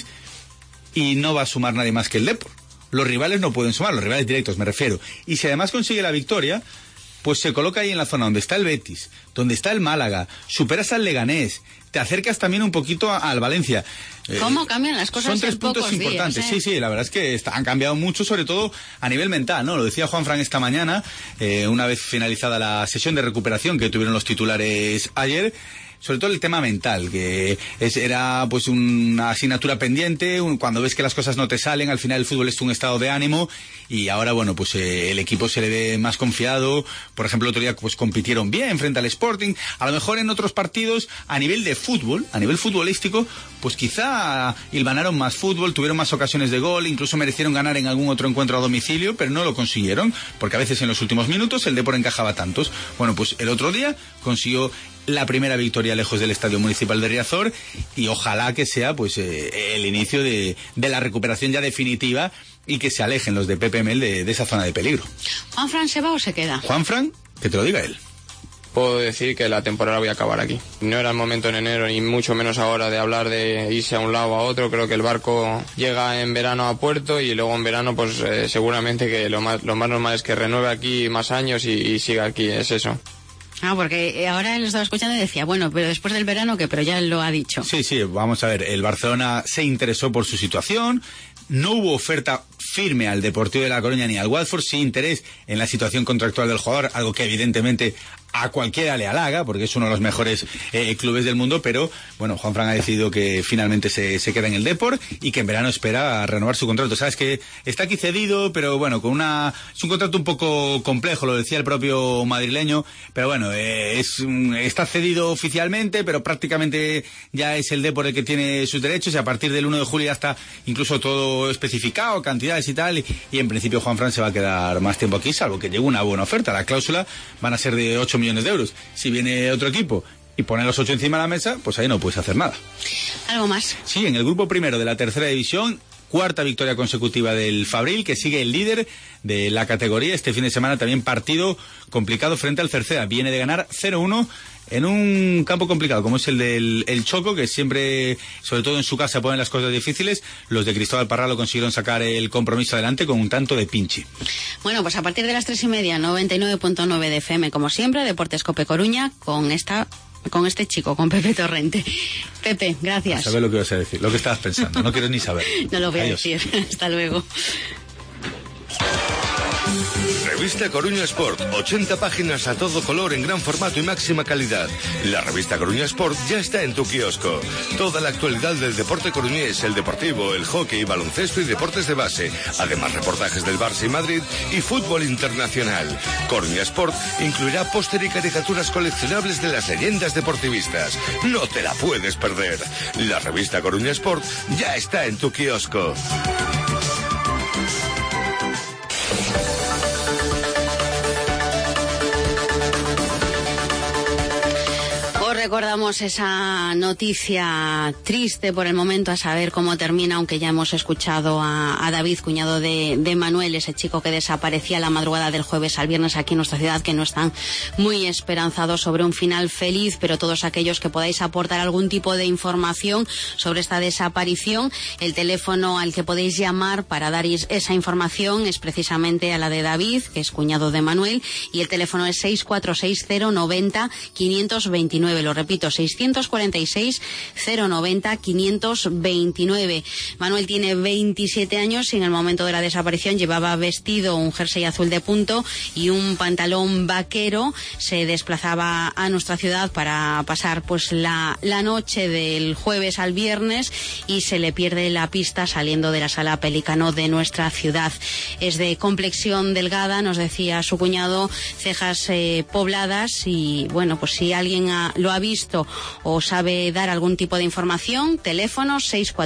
y no va a sumar nadie más que el Depor. Los rivales no pueden sumar, los rivales directos me refiero. Y si además consigue la victoria, pues se coloca ahí en la zona donde está el Betis, donde está el Málaga, superas al Leganés, te acercas también un poquito al Valencia. ¿Cómo cambian las cosas? Son 3 puntos importantes, días, sí, la verdad es que han cambiado mucho, sobre todo a nivel mental, ¿no? Lo decía Juanfran esta mañana, una vez finalizada la sesión de recuperación que tuvieron los titulares ayer. Sobre todo el tema mental, que era pues una asignatura pendiente, cuando ves que las cosas no te salen, al final el fútbol es un estado de ánimo, y ahora bueno, pues el equipo se le ve más confiado. Por ejemplo, el otro día pues compitieron bien frente al Sporting. A lo mejor en otros partidos, a nivel de fútbol, a nivel futbolístico, pues quizá hilvanaron más fútbol, tuvieron más ocasiones de gol, incluso merecieron ganar en algún otro encuentro a domicilio, pero no lo consiguieron, porque a veces en los últimos minutos el Depor encajaba tantos. Bueno, pues el otro día consiguió la primera victoria lejos del Estadio Municipal de Riazor, y ojalá que sea pues el inicio de la recuperación ya definitiva, y que se alejen los de Pepe Mel de esa zona de peligro. ¿Juanfran se va o se queda? Juanfran, que te lo diga él. Puedo decir que la temporada voy a acabar aquí. No era el momento en enero, ni mucho menos ahora, de hablar de irse a un lado o a otro. Creo que el barco llega en verano a puerto, y luego en verano pues seguramente que lo más normal es que renueve aquí más años y siga aquí, es eso. Porque ahora lo estaba escuchando y decía, bueno, pero después del verano, ¿qué? Pero ya lo ha dicho. Sí, vamos a ver, el Barcelona se interesó por su situación, no hubo oferta firme al Deportivo de La Coruña ni al Watford, sí interés en la situación contractual del jugador, algo que evidentemente a cualquiera le halaga, porque es uno de los mejores clubes del mundo, pero bueno, Juanfran ha decidido que finalmente se queda en el Depor, y que en verano espera renovar su contrato. Sabes que está aquí cedido, pero bueno, es un contrato un poco complejo, lo decía el propio madrileño, pero bueno, está cedido oficialmente, pero prácticamente ya es el Depor el que tiene sus derechos, y a partir del 1 de julio ya está incluso todo especificado, cantidades y tal, y en principio Juanfran se va a quedar más tiempo aquí, salvo que llegue una buena oferta. La cláusula van a ser de 8 millones de euros. Si viene otro equipo y pone los 8 encima de la mesa, pues ahí no puedes hacer nada. ¿Algo más? Sí, en el grupo primero de la tercera división, cuarta victoria consecutiva del Fabril, que sigue el líder de la categoría. Este fin de semana también partido complicado frente al Cerceda. Viene de ganar 0-1 en un campo complicado como es el del Choco, que siempre, sobre todo en su casa, ponen las cosas difíciles. Los de Cristóbal Parralo consiguieron sacar el compromiso adelante con un tanto de Pinchi. Bueno, pues a partir de las 3:30, 99.9 de FM, como siempre, Deportes Cope Coruña, con este chico, con Pepe Torrente. Pepe, gracias. No sabes lo que vas a decir, lo que estabas pensando, no quiero ni saber. No lo voy Adiós. a decir. Hasta luego. Revista Coruña Sport, 80 páginas a todo color en gran formato y máxima calidad. La revista Coruña Sport ya está en tu kiosco. Toda la actualidad del deporte coruñés, el deportivo, el hockey, baloncesto y deportes de base. Además, reportajes del Barça y Madrid y fútbol internacional. Coruña Sport incluirá póster y caricaturas coleccionables de las leyendas deportivistas. No te la puedes perder. La revista Coruña Sport ya está en tu kiosco. Recordamos esa noticia triste por el momento, a saber cómo termina, aunque ya hemos escuchado a David, cuñado de Manuel, ese chico que desaparecía la madrugada del jueves al viernes aquí en nuestra ciudad, que no están muy esperanzados sobre un final feliz, pero todos aquellos que podáis aportar algún tipo de información sobre esta desaparición, el teléfono al que podéis llamar para dar esa información es precisamente a la de David, que es cuñado de Manuel, y el teléfono es 646-090-529. Lo repito, 646-090-529. Manuel tiene 27 años y en el momento de la desaparición llevaba vestido un jersey azul de punto y un pantalón vaquero. Se desplazaba a nuestra ciudad para pasar pues la noche del jueves al viernes y se le pierde la pista saliendo de la Sala Pelícano de nuestra ciudad. Es de complexión delgada, nos decía su cuñado, cejas pobladas, y bueno, pues si alguien lo ha visto o sabe dar algún tipo de información, teléfono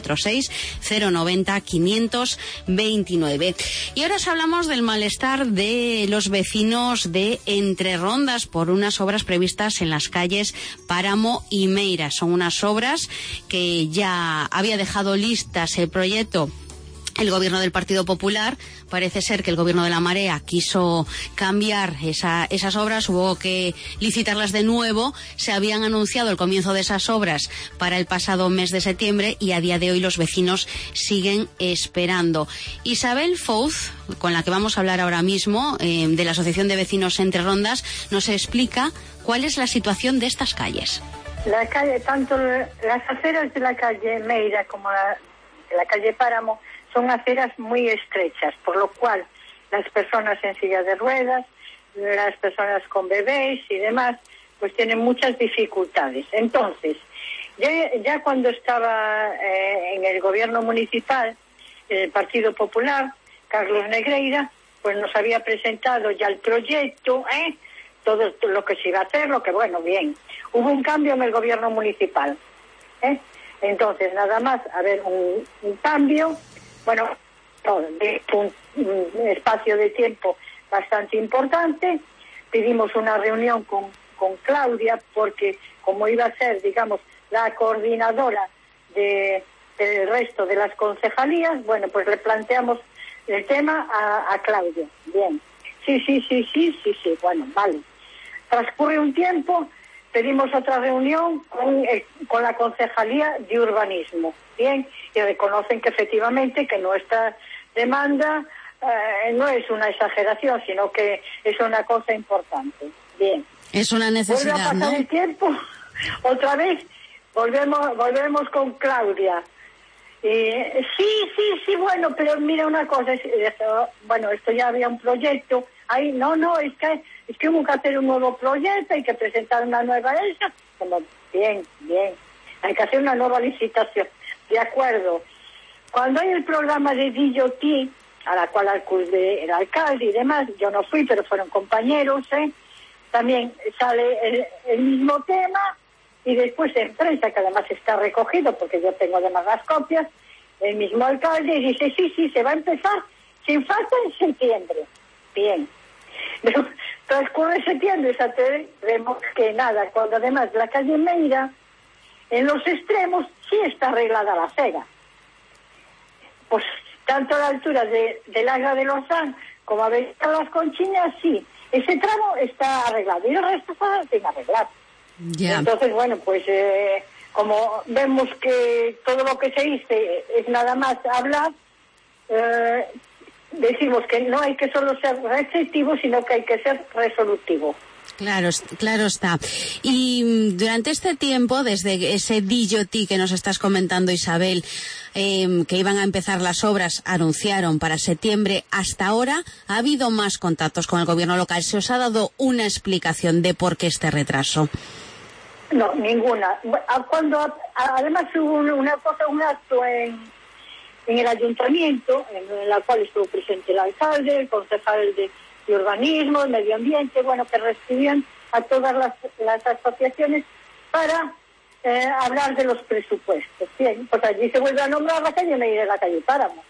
646-090-529. Y ahora os hablamos del malestar de los vecinos de Entrerondas por unas obras previstas en las calles Páramo y Meira. Son unas obras que ya había dejado listas el proyecto el gobierno del Partido Popular. Parece ser que el gobierno de la Marea quiso cambiar esas obras, hubo que licitarlas de nuevo. Se habían anunciado el comienzo de esas obras para el pasado mes de septiembre y a día de hoy los vecinos siguen esperando. Isabel Fouz, con la que vamos a hablar ahora mismo, de la Asociación de Vecinos Entrerondas, nos explica cuál es la situación de estas calles. La calle, tanto las aceras de la calle Meira como de la calle Páramo, son aceras muy estrechas, por lo cual las personas en silla de ruedas, las personas con bebés y demás, pues tienen muchas dificultades. Entonces, ya cuando estaba en el gobierno municipal, el Partido Popular, Carlos Negreira, pues nos había presentado ya el proyecto, todo lo que se iba a hacer, lo que, bueno, bien. Hubo un cambio en el gobierno municipal, Entonces, nada más, a ver, un cambio, bueno, de un espacio de tiempo bastante importante. Pedimos una reunión con Claudia, porque como iba a ser, digamos, la coordinadora del resto de las concejalías, bueno, pues le planteamos el tema a Claudia. Bien, sí, bueno, vale. Transcurre un tiempo, pedimos otra reunión con la Concejalía de Urbanismo, bien, y reconocen que efectivamente que nuestra demanda no es una exageración, sino que es una cosa importante. Bien. Es una necesidad, vuelve a pasar, ¿no? El tiempo, otra vez volvemos con Claudia. Sí, bueno, pero mira una cosa, esto ya había un proyecto. Ahí, no, es que hubo que hacer un nuevo proyecto, hay que presentar una nueva esa. Como, bien, hay que hacer una nueva licitación. De acuerdo. Cuando hay el programa de DJT, a la cual acude el alcalde y demás, yo no fui, pero fueron compañeros, también sale el mismo tema, y después en prensa, que además está recogido, porque yo tengo además las copias, el mismo alcalde dice, sí, se va a empezar sin falta en septiembre. Bien. Transcurre septiembre, vemos que nada, cuando además la calle Meira, en los extremos, sí está arreglada la acera. pues tanto a la altura del Agra de Lozán como a Las Conchiñas, sí, ese tramo está arreglado y el resto está sin arreglar. Entonces, bueno, pues como vemos que todo lo que se dice es nada más hablar, decimos que no hay que solo ser receptivo, sino que hay que ser resolutivo. Claro está. Y durante este tiempo, desde ese DJT que nos estás comentando, Isabel, que iban a empezar las obras, anunciaron para septiembre, hasta ahora ha habido más contactos con el gobierno local. ¿Se os ha dado una explicación de por qué este retraso? No, ninguna. Además hubo un acto en el ayuntamiento, en la cual estuvo presente el alcalde, el concejal de urbanismo, el medio ambiente, bueno, que recibían a todas las asociaciones para hablar de los presupuestos. Bien, pues allí se vuelve a nombrar la calle Meira y la calle Páramo.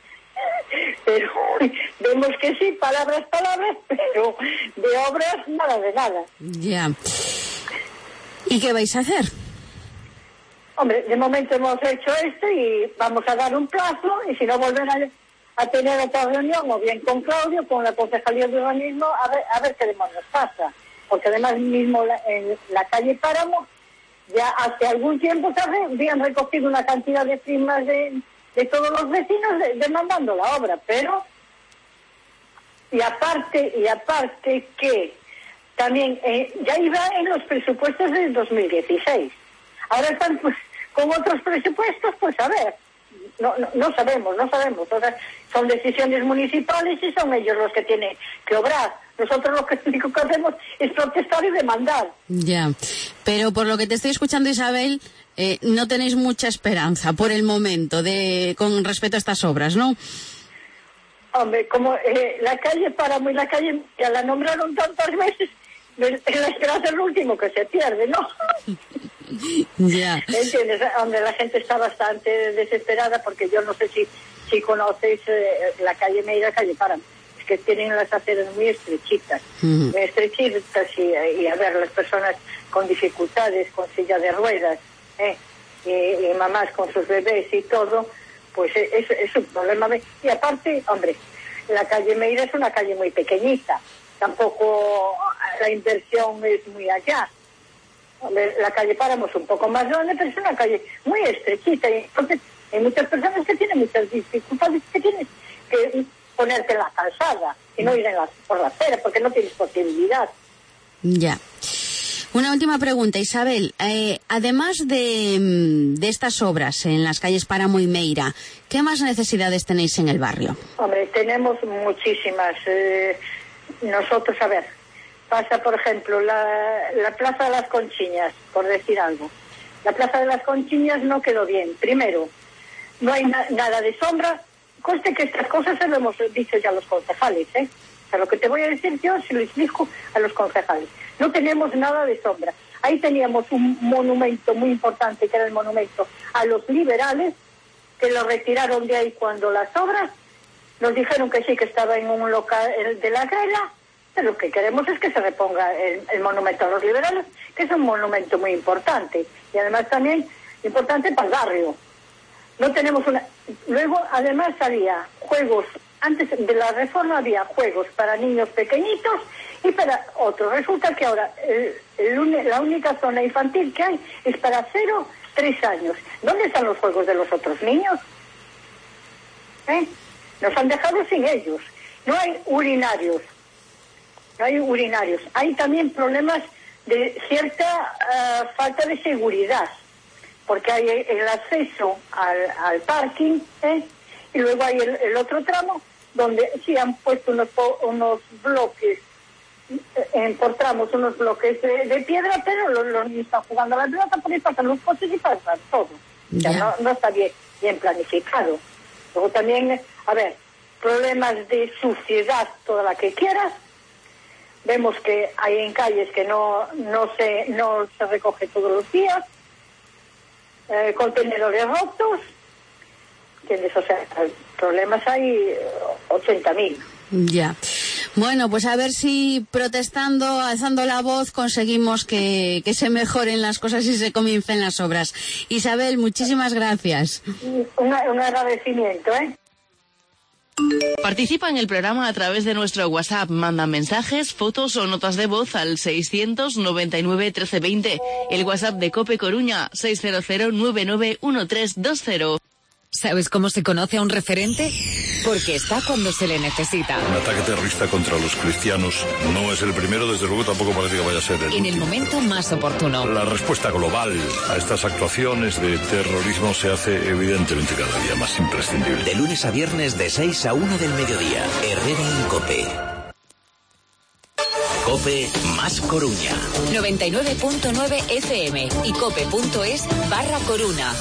Pero vemos que sí, palabras, pero de obras nada de nada. Ya. ¿Y qué vais a hacer? Hombre, de momento hemos hecho esto y vamos a dar un plazo, y si no volver a tener otra reunión, o bien con Claudio, con la Concejalía de Urbanismo, a ver qué demonios pasa. Porque además mismo en la calle Páramo, ya hace algún tiempo habían recogido una cantidad de firmas de todos los vecinos demandando la obra, pero y aparte que también ya iba en los presupuestos del 2016. Ahora están pues con otros presupuestos, pues a ver, no sabemos. O sea, son decisiones municipales y son ellos los que tienen que obrar. Nosotros lo único que hacemos es protestar y demandar. Ya, pero por lo que te estoy escuchando, Isabel, no tenéis mucha esperanza por el momento con respecto a estas obras, ¿no? Hombre, como la calle Páramo y la calle ya la nombraron tantas veces, la esperanza es lo último que se pierde, ¿no? Ya. ¿Entiendes? Hombre, la gente está bastante desesperada porque yo no sé si conocéis la calle Meira y la calle Páramo. Es que tienen las aceras muy estrechitas. Muy estrechitas y a ver, las personas con dificultades, con silla de ruedas, y mamás con sus bebés y todo, pues es un problema. Y aparte, hombre, la calle Meira es una calle muy pequeñita. Tampoco la inversión es muy allá. La calle Páramo es un poco más grande, pero es una calle muy estrechita, y entonces hay muchas personas que tienen muchas dificultades, que tienes que ponerte en la calzada y no ir por la acera porque no tienes posibilidad. Ya. Una última pregunta, Isabel. Además de estas obras en las calles Páramo y Meira, ¿qué más necesidades tenéis en el barrio? Hombre, tenemos muchísimas. Nosotros, a ver, pasa, por ejemplo, la Plaza de las Conchiñas, por decir algo. La Plaza de las Conchiñas no quedó bien. Primero, no hay nada de sombra. Conste que estas cosas se lo hemos dicho ya a los concejales, O sea, lo que te voy a decir yo se lo explico a los concejales. No tenemos nada de sombra. Ahí teníamos un monumento muy importante, que era el monumento a los liberales, que lo retiraron de ahí cuando las obras. Nos dijeron que sí, que estaba en un local de la Grela. Lo que queremos es que se reponga el monumento a los liberales, que es un monumento muy importante y además también importante para el barrio. No tenemos Luego, además, había juegos, antes de la reforma había juegos para niños pequeñitos y para otros. Resulta que ahora la única zona infantil que hay es para 0-3 años. ¿Dónde están los juegos de los otros niños? Nos han dejado sin ellos. No hay urinarios. Hay también problemas de cierta falta de seguridad, porque hay el acceso al parking, y luego hay el otro tramo donde sí han puesto unos bloques, por tramos, unos bloques de piedra, pero los niños están jugando a la pelota, por ahí pasan los coches y pasan todo. O sea, no está bien planificado. Luego también, a ver, problemas de suciedad, toda la que quieras. Vemos que hay en calles que no se recoge todos los días, contenedores rotos, ¿entiendes? O sea, problemas hay 80.000. Ya. Bueno, pues a ver si protestando, alzando la voz, conseguimos que se mejoren las cosas y se comiencen las obras. Isabel, muchísimas gracias. Un agradecimiento, ¿eh? Participa en el programa a través de nuestro WhatsApp. Manda mensajes, fotos o notas de voz al 699 1320. El WhatsApp de COPE Coruña, 600 991320. ¿Sabes cómo se conoce a un referente? Porque está cuando se le necesita. Un ataque terrorista contra los cristianos no es el primero, desde luego tampoco parece que vaya a ser el En el último. momento más oportuno. La respuesta global a estas actuaciones de terrorismo se hace evidentemente cada día más imprescindible. De lunes a viernes de 6 a 1 del mediodía. Herrera en COPE. COPE más Coruña. 99.9 FM y cope.es/Coruña.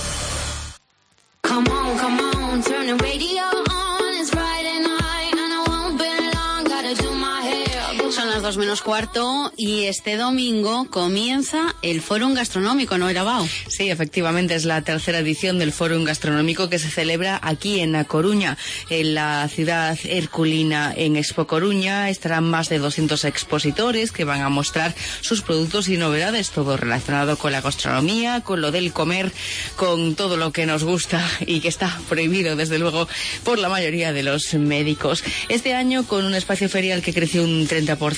Come on, turn the radio on. It's Friday night and I won't be long. Gotta do my hair. Son las 2:45 y este domingo comienza el Fórum Gastronómico, ¿no, Irabao? Sí, efectivamente, es la tercera edición del Fórum Gastronómico que se celebra aquí en A Coruña, en la ciudad herculina. En Expo Coruña estarán más de 200 expositores que van a mostrar sus productos y novedades, todo relacionado con la gastronomía, con lo del comer, con todo lo que nos gusta y que está prohibido, desde luego, por la mayoría de los médicos. Este año con un espacio ferial que creció un 30%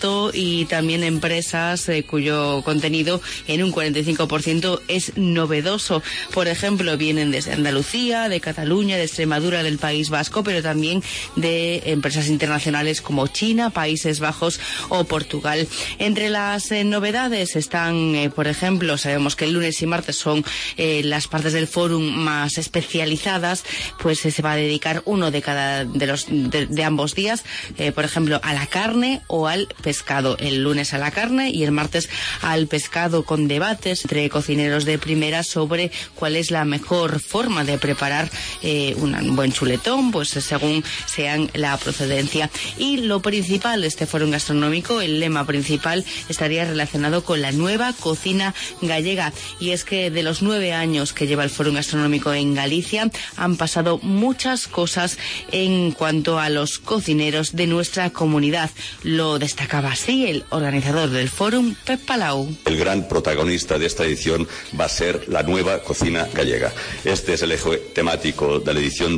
y también empresas cuyo contenido en un 45% es novedoso. Por ejemplo, vienen desde Andalucía, de Cataluña, de Extremadura, del País Vasco, pero también de empresas internacionales como China, Países Bajos o Portugal. Entre las novedades están, por ejemplo, sabemos que el lunes y martes son las partes del fórum más especializadas, pues se va a dedicar uno de cada de ambos días, por ejemplo, a la carne o al pescado. El lunes a la carne y el martes al pescado, con debates entre cocineros de primera sobre cuál es la mejor forma de preparar un buen chuletón, pues según sean la procedencia. Y lo principal de este foro gastronómico, el lema principal, estaría relacionado con la nueva cocina gallega. Y es que de los 9 años que lleva el foro gastronómico en Galicia, han pasado muchas cosas en cuanto a los cocineros de nuestra comunidad. Lo destacaba así el organizador del fórum, Pep Palau. El gran protagonista de esta edición va a ser la nueva cocina gallega. Este es el eje temático de la edición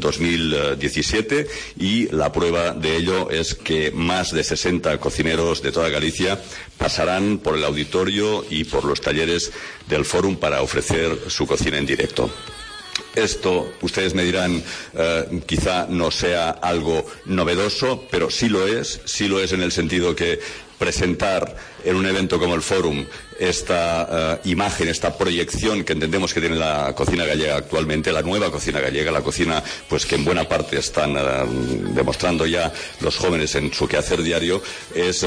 2017 y la prueba de ello es que más de 60 cocineros de toda Galicia pasarán por el auditorio y por los talleres del fórum para ofrecer su cocina en directo. Esto, ustedes me dirán, quizá no sea algo novedoso, pero sí lo es en el sentido que presentar en un evento como el Fórum esta imagen, esta proyección que entendemos que tiene la cocina gallega actualmente, la nueva cocina gallega, la cocina pues que en buena parte están demostrando ya los jóvenes en su quehacer diario, es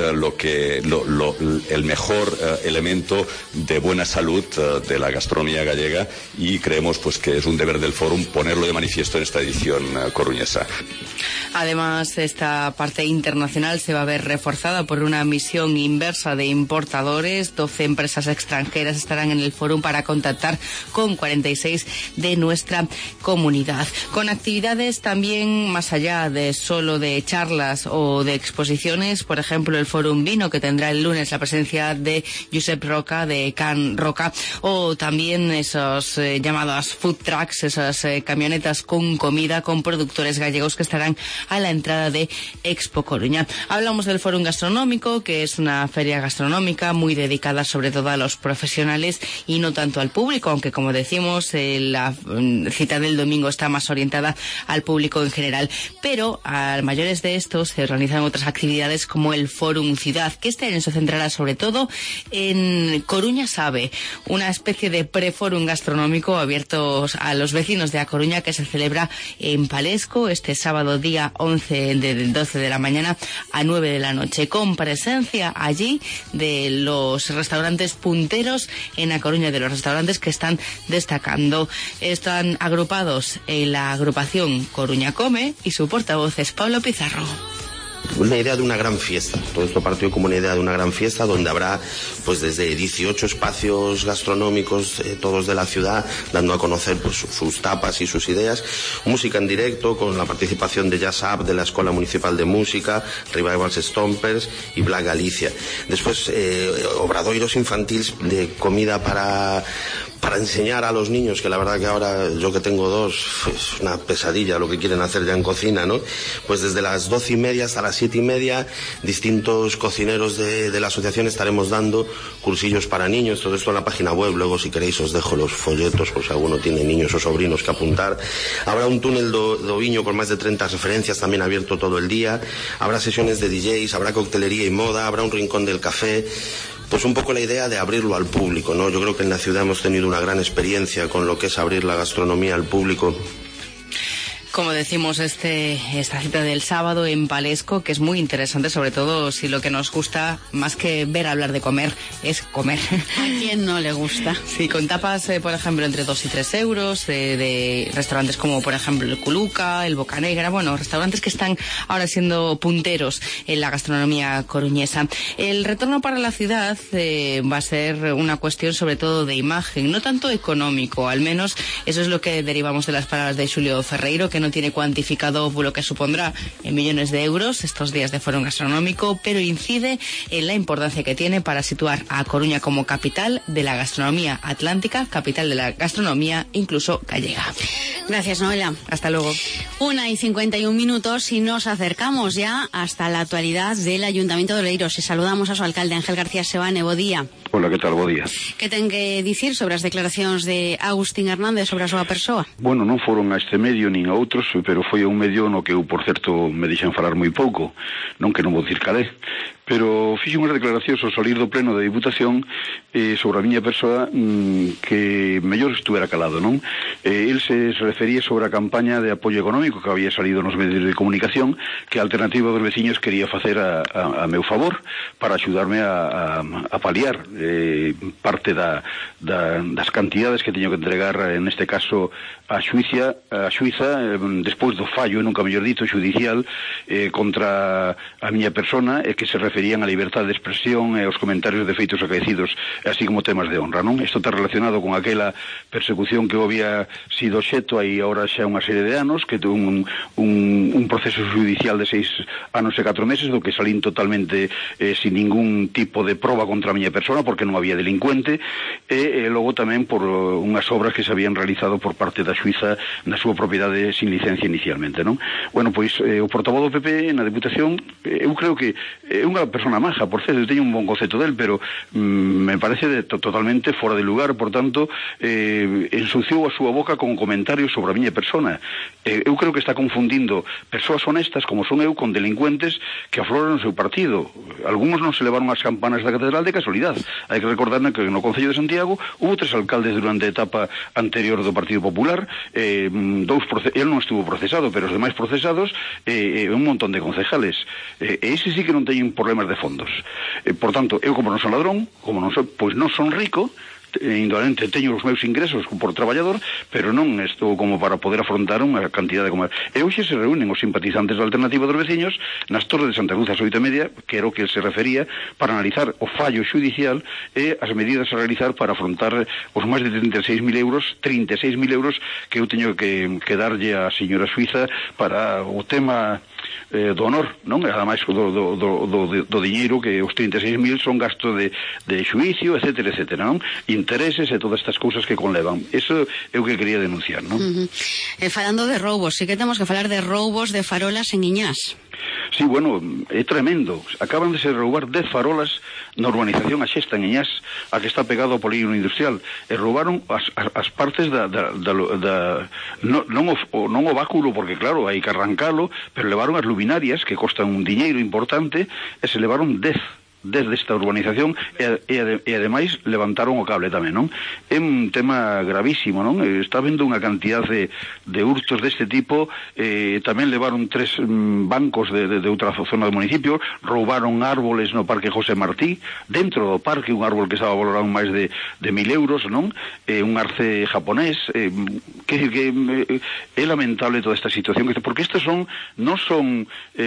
el mejor elemento de buena salud de la gastronomía gallega, y creemos pues que es un deber del Fórum ponerlo de manifiesto en esta edición coruñesa. Además, esta parte internacional se va a ver reforzada por una misión inversa de importadores. 12 empresas extranjeras estarán en el fórum para contactar con 46 de nuestra comunidad. Con actividades también más allá de solo de charlas o de exposiciones, por ejemplo, el Fórum Vino, que tendrá el lunes la presencia de Josep Roca, de Can Roca, o también esos llamados food trucks, esas camionetas con comida, con productores gallegos que estarán a la entrada de Expo Coruña. Hablamos del Fórum Gastronómico, que es una feria gastronómica muy dedicada sobre todo a los profesionales y no tanto al público, aunque como decimos la cita del domingo está más orientada al público en general. Pero a mayores de estos se organizan otras actividades como el Fórum Ciudad, que este año se centrará sobre todo en Coruña Sabe, una especie de pre-fórum gastronómico abierto a los vecinos de A Coruña, que se celebra en Palesco este sábado día 11 de 12 de la mañana a 9 de la noche, con presencia allí de los restaurantes punteros en A Coruña, de los restaurantes que están destacando. Están agrupados en la agrupación Coruña Come y su portavoz es Pablo Pizarro. una idea de una gran fiesta. Todo esto partió como una idea de una gran fiesta donde habrá pues desde 18 espacios gastronómicos, todos de la ciudad, dando a conocer pues sus tapas y sus ideas, música en directo con la participación de Jazz Up de la Escuela Municipal de Música, Revivals Stompers y Black Galicia. Después obradoiros infantiles de comida para enseñar a los niños, que la verdad que ahora yo que tengo dos, es una pesadilla lo que quieren hacer ya en cocina, ¿no? Pues desde las 12:30 hasta las 7:30, distintos cocineros de la asociación estaremos dando cursillos para niños, todo esto en la página web. Luego, si queréis, os dejo los folletos por si alguno tiene niños o sobrinos que apuntar. Habrá un túnel do viño con más de 30 referencias también abierto todo el día. Habrá sesiones de DJs, habrá coctelería y moda, habrá un rincón del café. Pues un poco la idea de abrirlo al público, ¿no? Yo creo que en la ciudad hemos tenido una gran experiencia con lo que es abrir la gastronomía al público. Como decimos, esta cita del sábado en Palesco, que es muy interesante, sobre todo si lo que nos gusta, más que ver hablar de comer, es comer. ¿A quién no le gusta? Sí, con tapas, por ejemplo, entre 2 y 3 euros, de restaurantes como, por ejemplo, el Culuca, el Bocanegra, bueno, restaurantes que están ahora siendo punteros en la gastronomía coruñesa. El retorno para la ciudad va a ser una cuestión sobre todo de imagen, no tanto económico, al menos eso es lo que derivamos de las palabras de Xulio Ferreiro, que no tiene cuantificado lo que supondrá en millones de euros estos días de foro gastronómico, pero incide en la importancia que tiene para situar a Coruña como capital de la gastronomía atlántica, capital de la gastronomía incluso gallega. Gracias, Noelia. Hasta luego. 1:51 y nos acercamos ya hasta la actualidad del Ayuntamiento de Oleiros y saludamos a su alcalde Ángel García Sebane. Bo día. Hola, que tal? Bo día. Que ten que dicir sobre as declaracións de Agustín Hernández sobre a súa persoa? Bueno, non foron a este medio nin a outros, pero foi un medio no que eu, por certo, me deixan falar moi pouco, non que non vou dicir calé, pero fixe unhas declaracións ao salir do pleno de Diputación sobre a miña persoa que mellor estuvera calado, non? El se refería sobre a campaña de apoio económico que había salido nos medios de comunicación que a Alternativa dos Veciños quería facer a meu favor para axudarme a paliar parte das cantidades que teño que entregar, neste caso a Suiza, despois do fallo, nunca mellor dito, judicial contra a miña persona, que se referían a liberdade de expresión e aos comentarios de feitos acaecidos, así como temas de honra, non? Isto está relacionado con aquela persecución que había sido xeto aí agora xa unha serie de anos, que tuvo un proceso judicial de 6 anos e 4 meses, do que salín totalmente sin ningún tipo de proba contra a miña persona, porque non había delincuente, e logo tamén por unhas obras que se habían realizado por parte da Suiza na súa propiedade sin licencia inicialmente, non? Bueno, pois o portavoz do PP na Diputación, eu creo que é unha persona maja, por certo, eu teño un bon concepto del, pero me parece totalmente fora de lugar, por tanto, ensuciou a súa boca con comentarios sobre a miña persona. Eu creo que está confundindo persoas honestas, como son eu, con delincuentes que afloran o seu partido. Algúns non se levaron as campanas da Catedral de casualidade. Hai que recordar que no Concello de Santiago hubo 3 alcaldes durante a etapa anterior do Partido Popular, el non estuvo procesado, pero os demais procesados, un montón de concejales. Ese sí que non teñen problemas de fondos. Por tanto, eu como non son ladrón, como non son, pois non son rico, indudablemente teño os meus ingresos por traballador, pero non estou como para poder afrontar unha cantidade como... E hoxe se reúnen os simpatizantes da Alternativa dos Veciños nas Torres de Santa Cruz ás 8:30, que era o que se refería, para analizar o fallo judicial e as medidas a realizar para afrontar os máis de 36.000 euros que eu teño que darlle á señora Suiza para o tema do honor, non? Ademais do diñeiro, que os 36.000 son gasto de xuicio, etcétera, etcétera, non? Intereses e todas estas cousas que conlevan. Eso é o que quería denunciar, non? Falando de roubos, sí que temos que falar de roubos de farolas en Iñás. Sí, bueno, é tremendo. Acaban de se roubar 10 farolas na urbanización a Xesta en Iñás, a que está pegado ao polígono industrial, e roubaron as partes non o báculo, porque claro, hai que arrancalo, pero levaron as luminarias, que costan un diñeiro importante, e se levaron 10 desde esta urbanización e ademais levantaron o cable tamén, non? É un tema gravísimo, non? Está vendo unha cantidad de hurtos deste tipo, tamén levaron 3 bancos de outra zona do municipio, roubaron árboles no Parque José Martí, dentro do parque, un árbol que estaba valorado máis de 1.000 euros, non? Un arce japonés, que é lamentable toda esta situación, porque estes non son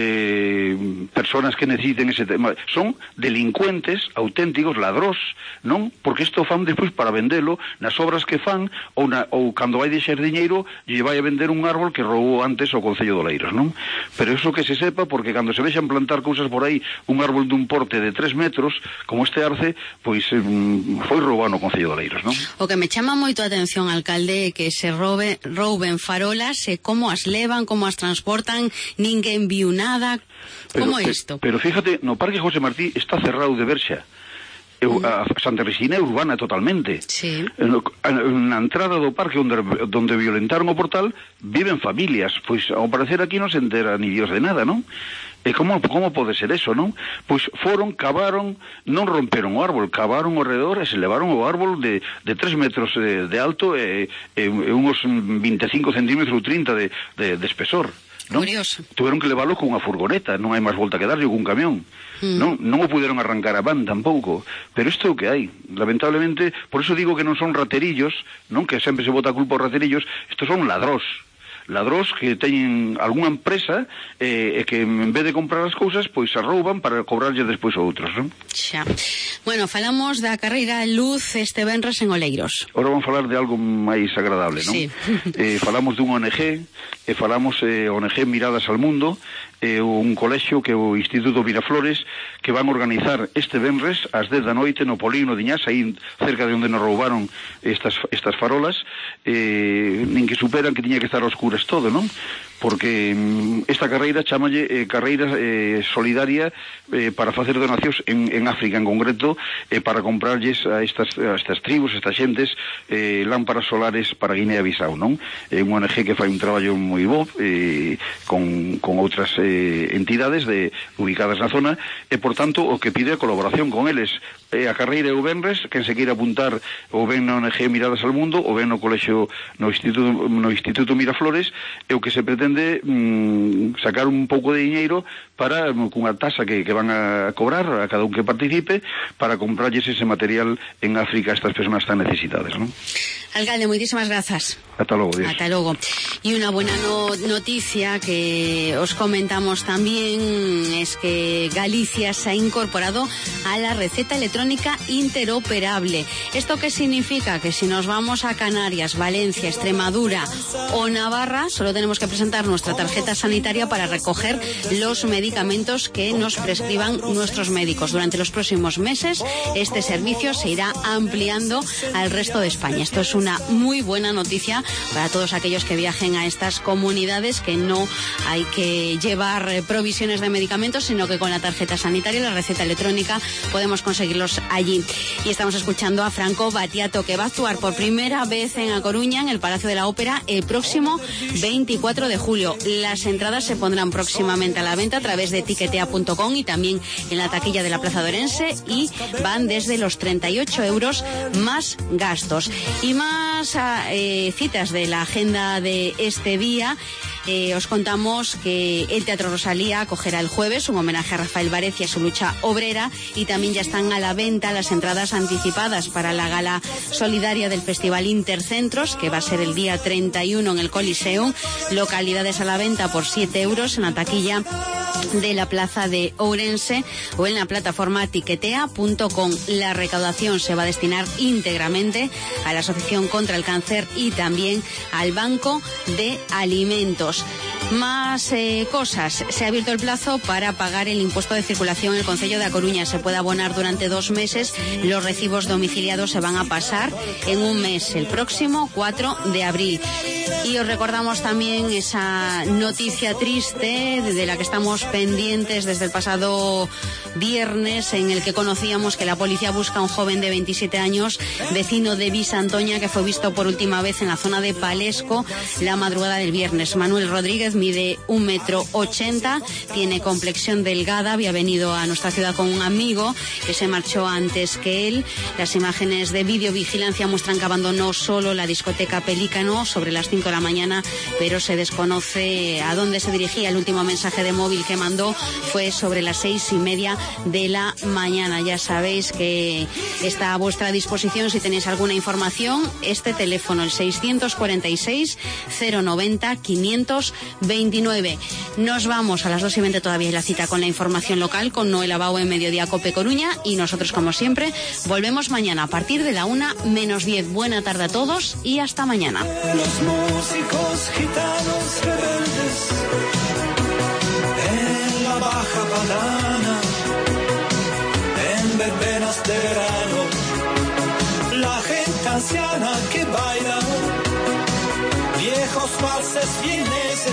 personas que necesiten ese tema, son delincuentes auténticos, ladrós, non? Porque isto fan despois para vendelo nas obras que fan ou cando vai deixar diñeiro lle vai a vender un árbol que roubou antes o Concello de Oleiros, non? Pero iso que se sepa, porque cando se vexan plantar cousas por aí, un árbol dun porte de 3 metros como este arce, pois foi roubado no Concello de Oleiros, non? O que me chama moito a atención, alcalde, é que se rouben farolas e como as levan, como as transportan, ninguén viu nada. Como é isto? Pero fíjate, no Parque José Martí está cerrado de verxa. A Santa Cristina é urbana totalmente. Sí. Na entrada do parque onde violentaron o portal viven familias, pois ao parecer aquí non se entera ni Dios de nada, non? E como pode ser eso, non? Pois cavaron, non romperon o árbol, cavaron ao redor e se levaron o árbol de 3 metros de alto e uns 25 centímetros ou 30 de espesor. Non? Curioso. Tuveron que leválo con unha furgoneta, non hai máis volta que darlle, con un camión. Non o puderon arrancar a van tampouco, pero isto é o que hai, lamentablemente. Por iso digo que non son raterillos, non, que sempre se bota a culpa aos raterillos. Estos son ladrós que teñen algunha empresa e que en vez de comprar as cousas, pois se rouban para cobrarlle despois a outros, non? Xa. Bueno, falamos da carreira Luz este venres en Oleiros. Ahora vamos falar de algo máis agradable, non? Sí. Falamos dun ONG, falamos ONG Miradas al Mundo, un colexio que é o Instituto Miraflores, que van a organizar este venres ás 10 da noite no Polígono de Iñás, aí cerca de onde nos roubaron estas farolas, nin que superan que tiña que estar a oscuras todo, non? Porque esta carreira chamalle carreira solidaria para facer donacións en África en concreto, para comprarlles a estas tribus, estas xentes, lámparas solares para Guinea-Bissau, non? É un ONG que fai un traballo moi bo con outras entidades ubicadas na zona, e por tanto o que pide a colaboración con eles. A carreira é o venres, quen se queira apuntar ou ben na ONG Miradas al Mundo ou ben no colexio no Instituto Miraflores, e o que se pretende sacar un pouco de diñeiro para, cunha tasa que van a cobrar a cada un que participe, para comprarlles ese material en África a estas personas tan necesitadas, non? Alcalde, moitísimas grazas. Ata logo, Dios. Ata logo. Y una buena noticia que os comentamos también es que Galicia se ha incorporado a la receta electrónica interoperable. ¿Esto qué significa? Que si nos vamos a Canarias, Valencia, Extremadura o Navarra, solo tenemos que presentar nuestra tarjeta sanitaria para recoger los medicamentos que nos prescriban nuestros médicos. Durante los próximos meses, este servicio se irá ampliando al resto de España. Esto es una muy buena noticia para todos aquellos que viajen a estas comunidades, que no hay que llevar provisiones de medicamentos, sino que con la tarjeta sanitaria y la receta electrónica podemos conseguirlos allí. Y estamos escuchando a Franco Battiato, que va a actuar por primera vez en A Coruña, en el Palacio de la Ópera, el próximo 24 de julio. Las entradas se pondrán próximamente a la venta a través de tiquetea.com y también en la taquilla de la Plaza de Orense, y van desde los 38 euros más gastos. Y más citas de la agenda de este día. Os contamos que el Teatro Rosalía acogerá el jueves un homenaje a Rafael Varez y a su lucha obrera, y también ya están a la venta las entradas anticipadas para la gala solidaria del Festival Intercentros, que va a ser el día 31 en el Coliseum. Localidades a la venta por 7 euros en la taquilla de la Plaza de Ourense o en la plataforma tiquetea.com. La recaudación se va a destinar íntegramente a la Asociación contra el Cáncer y también al Banco de Alimentos. Más cosas. Se ha abierto el plazo para pagar el impuesto de circulación en el Concello de A Coruña. Se puede abonar durante 2 meses. Los recibos domiciliados se van a pasar en un mes, el próximo 4 de abril. Y os recordamos también esa noticia triste de la que estamos pendientes desde el pasado viernes, en el que conocíamos que la policía busca a un joven de 27 años, vecino de Visantoña, que fue visto por última vez en la zona de Palesco la madrugada del viernes. Manuel Rodríguez mide 1,80 m, tiene complexión delgada, había venido a nuestra ciudad con un amigo que se marchó antes que él. Las imágenes de videovigilancia muestran que abandonó solo la discoteca Pelícano sobre las 5 de la mañana, pero se desconoce a dónde se dirigía. El último mensaje de móvil que mandó fue sobre las 6:30 de la mañana. Ya sabéis que está a vuestra disposición si tenéis alguna información. Este teléfono, el 646 090 529. Nos vamos a las 2:20, todavía hay la cita con la información local con Noel Abao en Mediodía Cope Coruña, y nosotros, como siempre, volvemos mañana a partir de la 1:10. Buena tarde a todos y hasta mañana. Los músicos gitanos rebeldes en la Baja Padana, en verbenas de verano, la gente anciana que baila viejos valses vieneses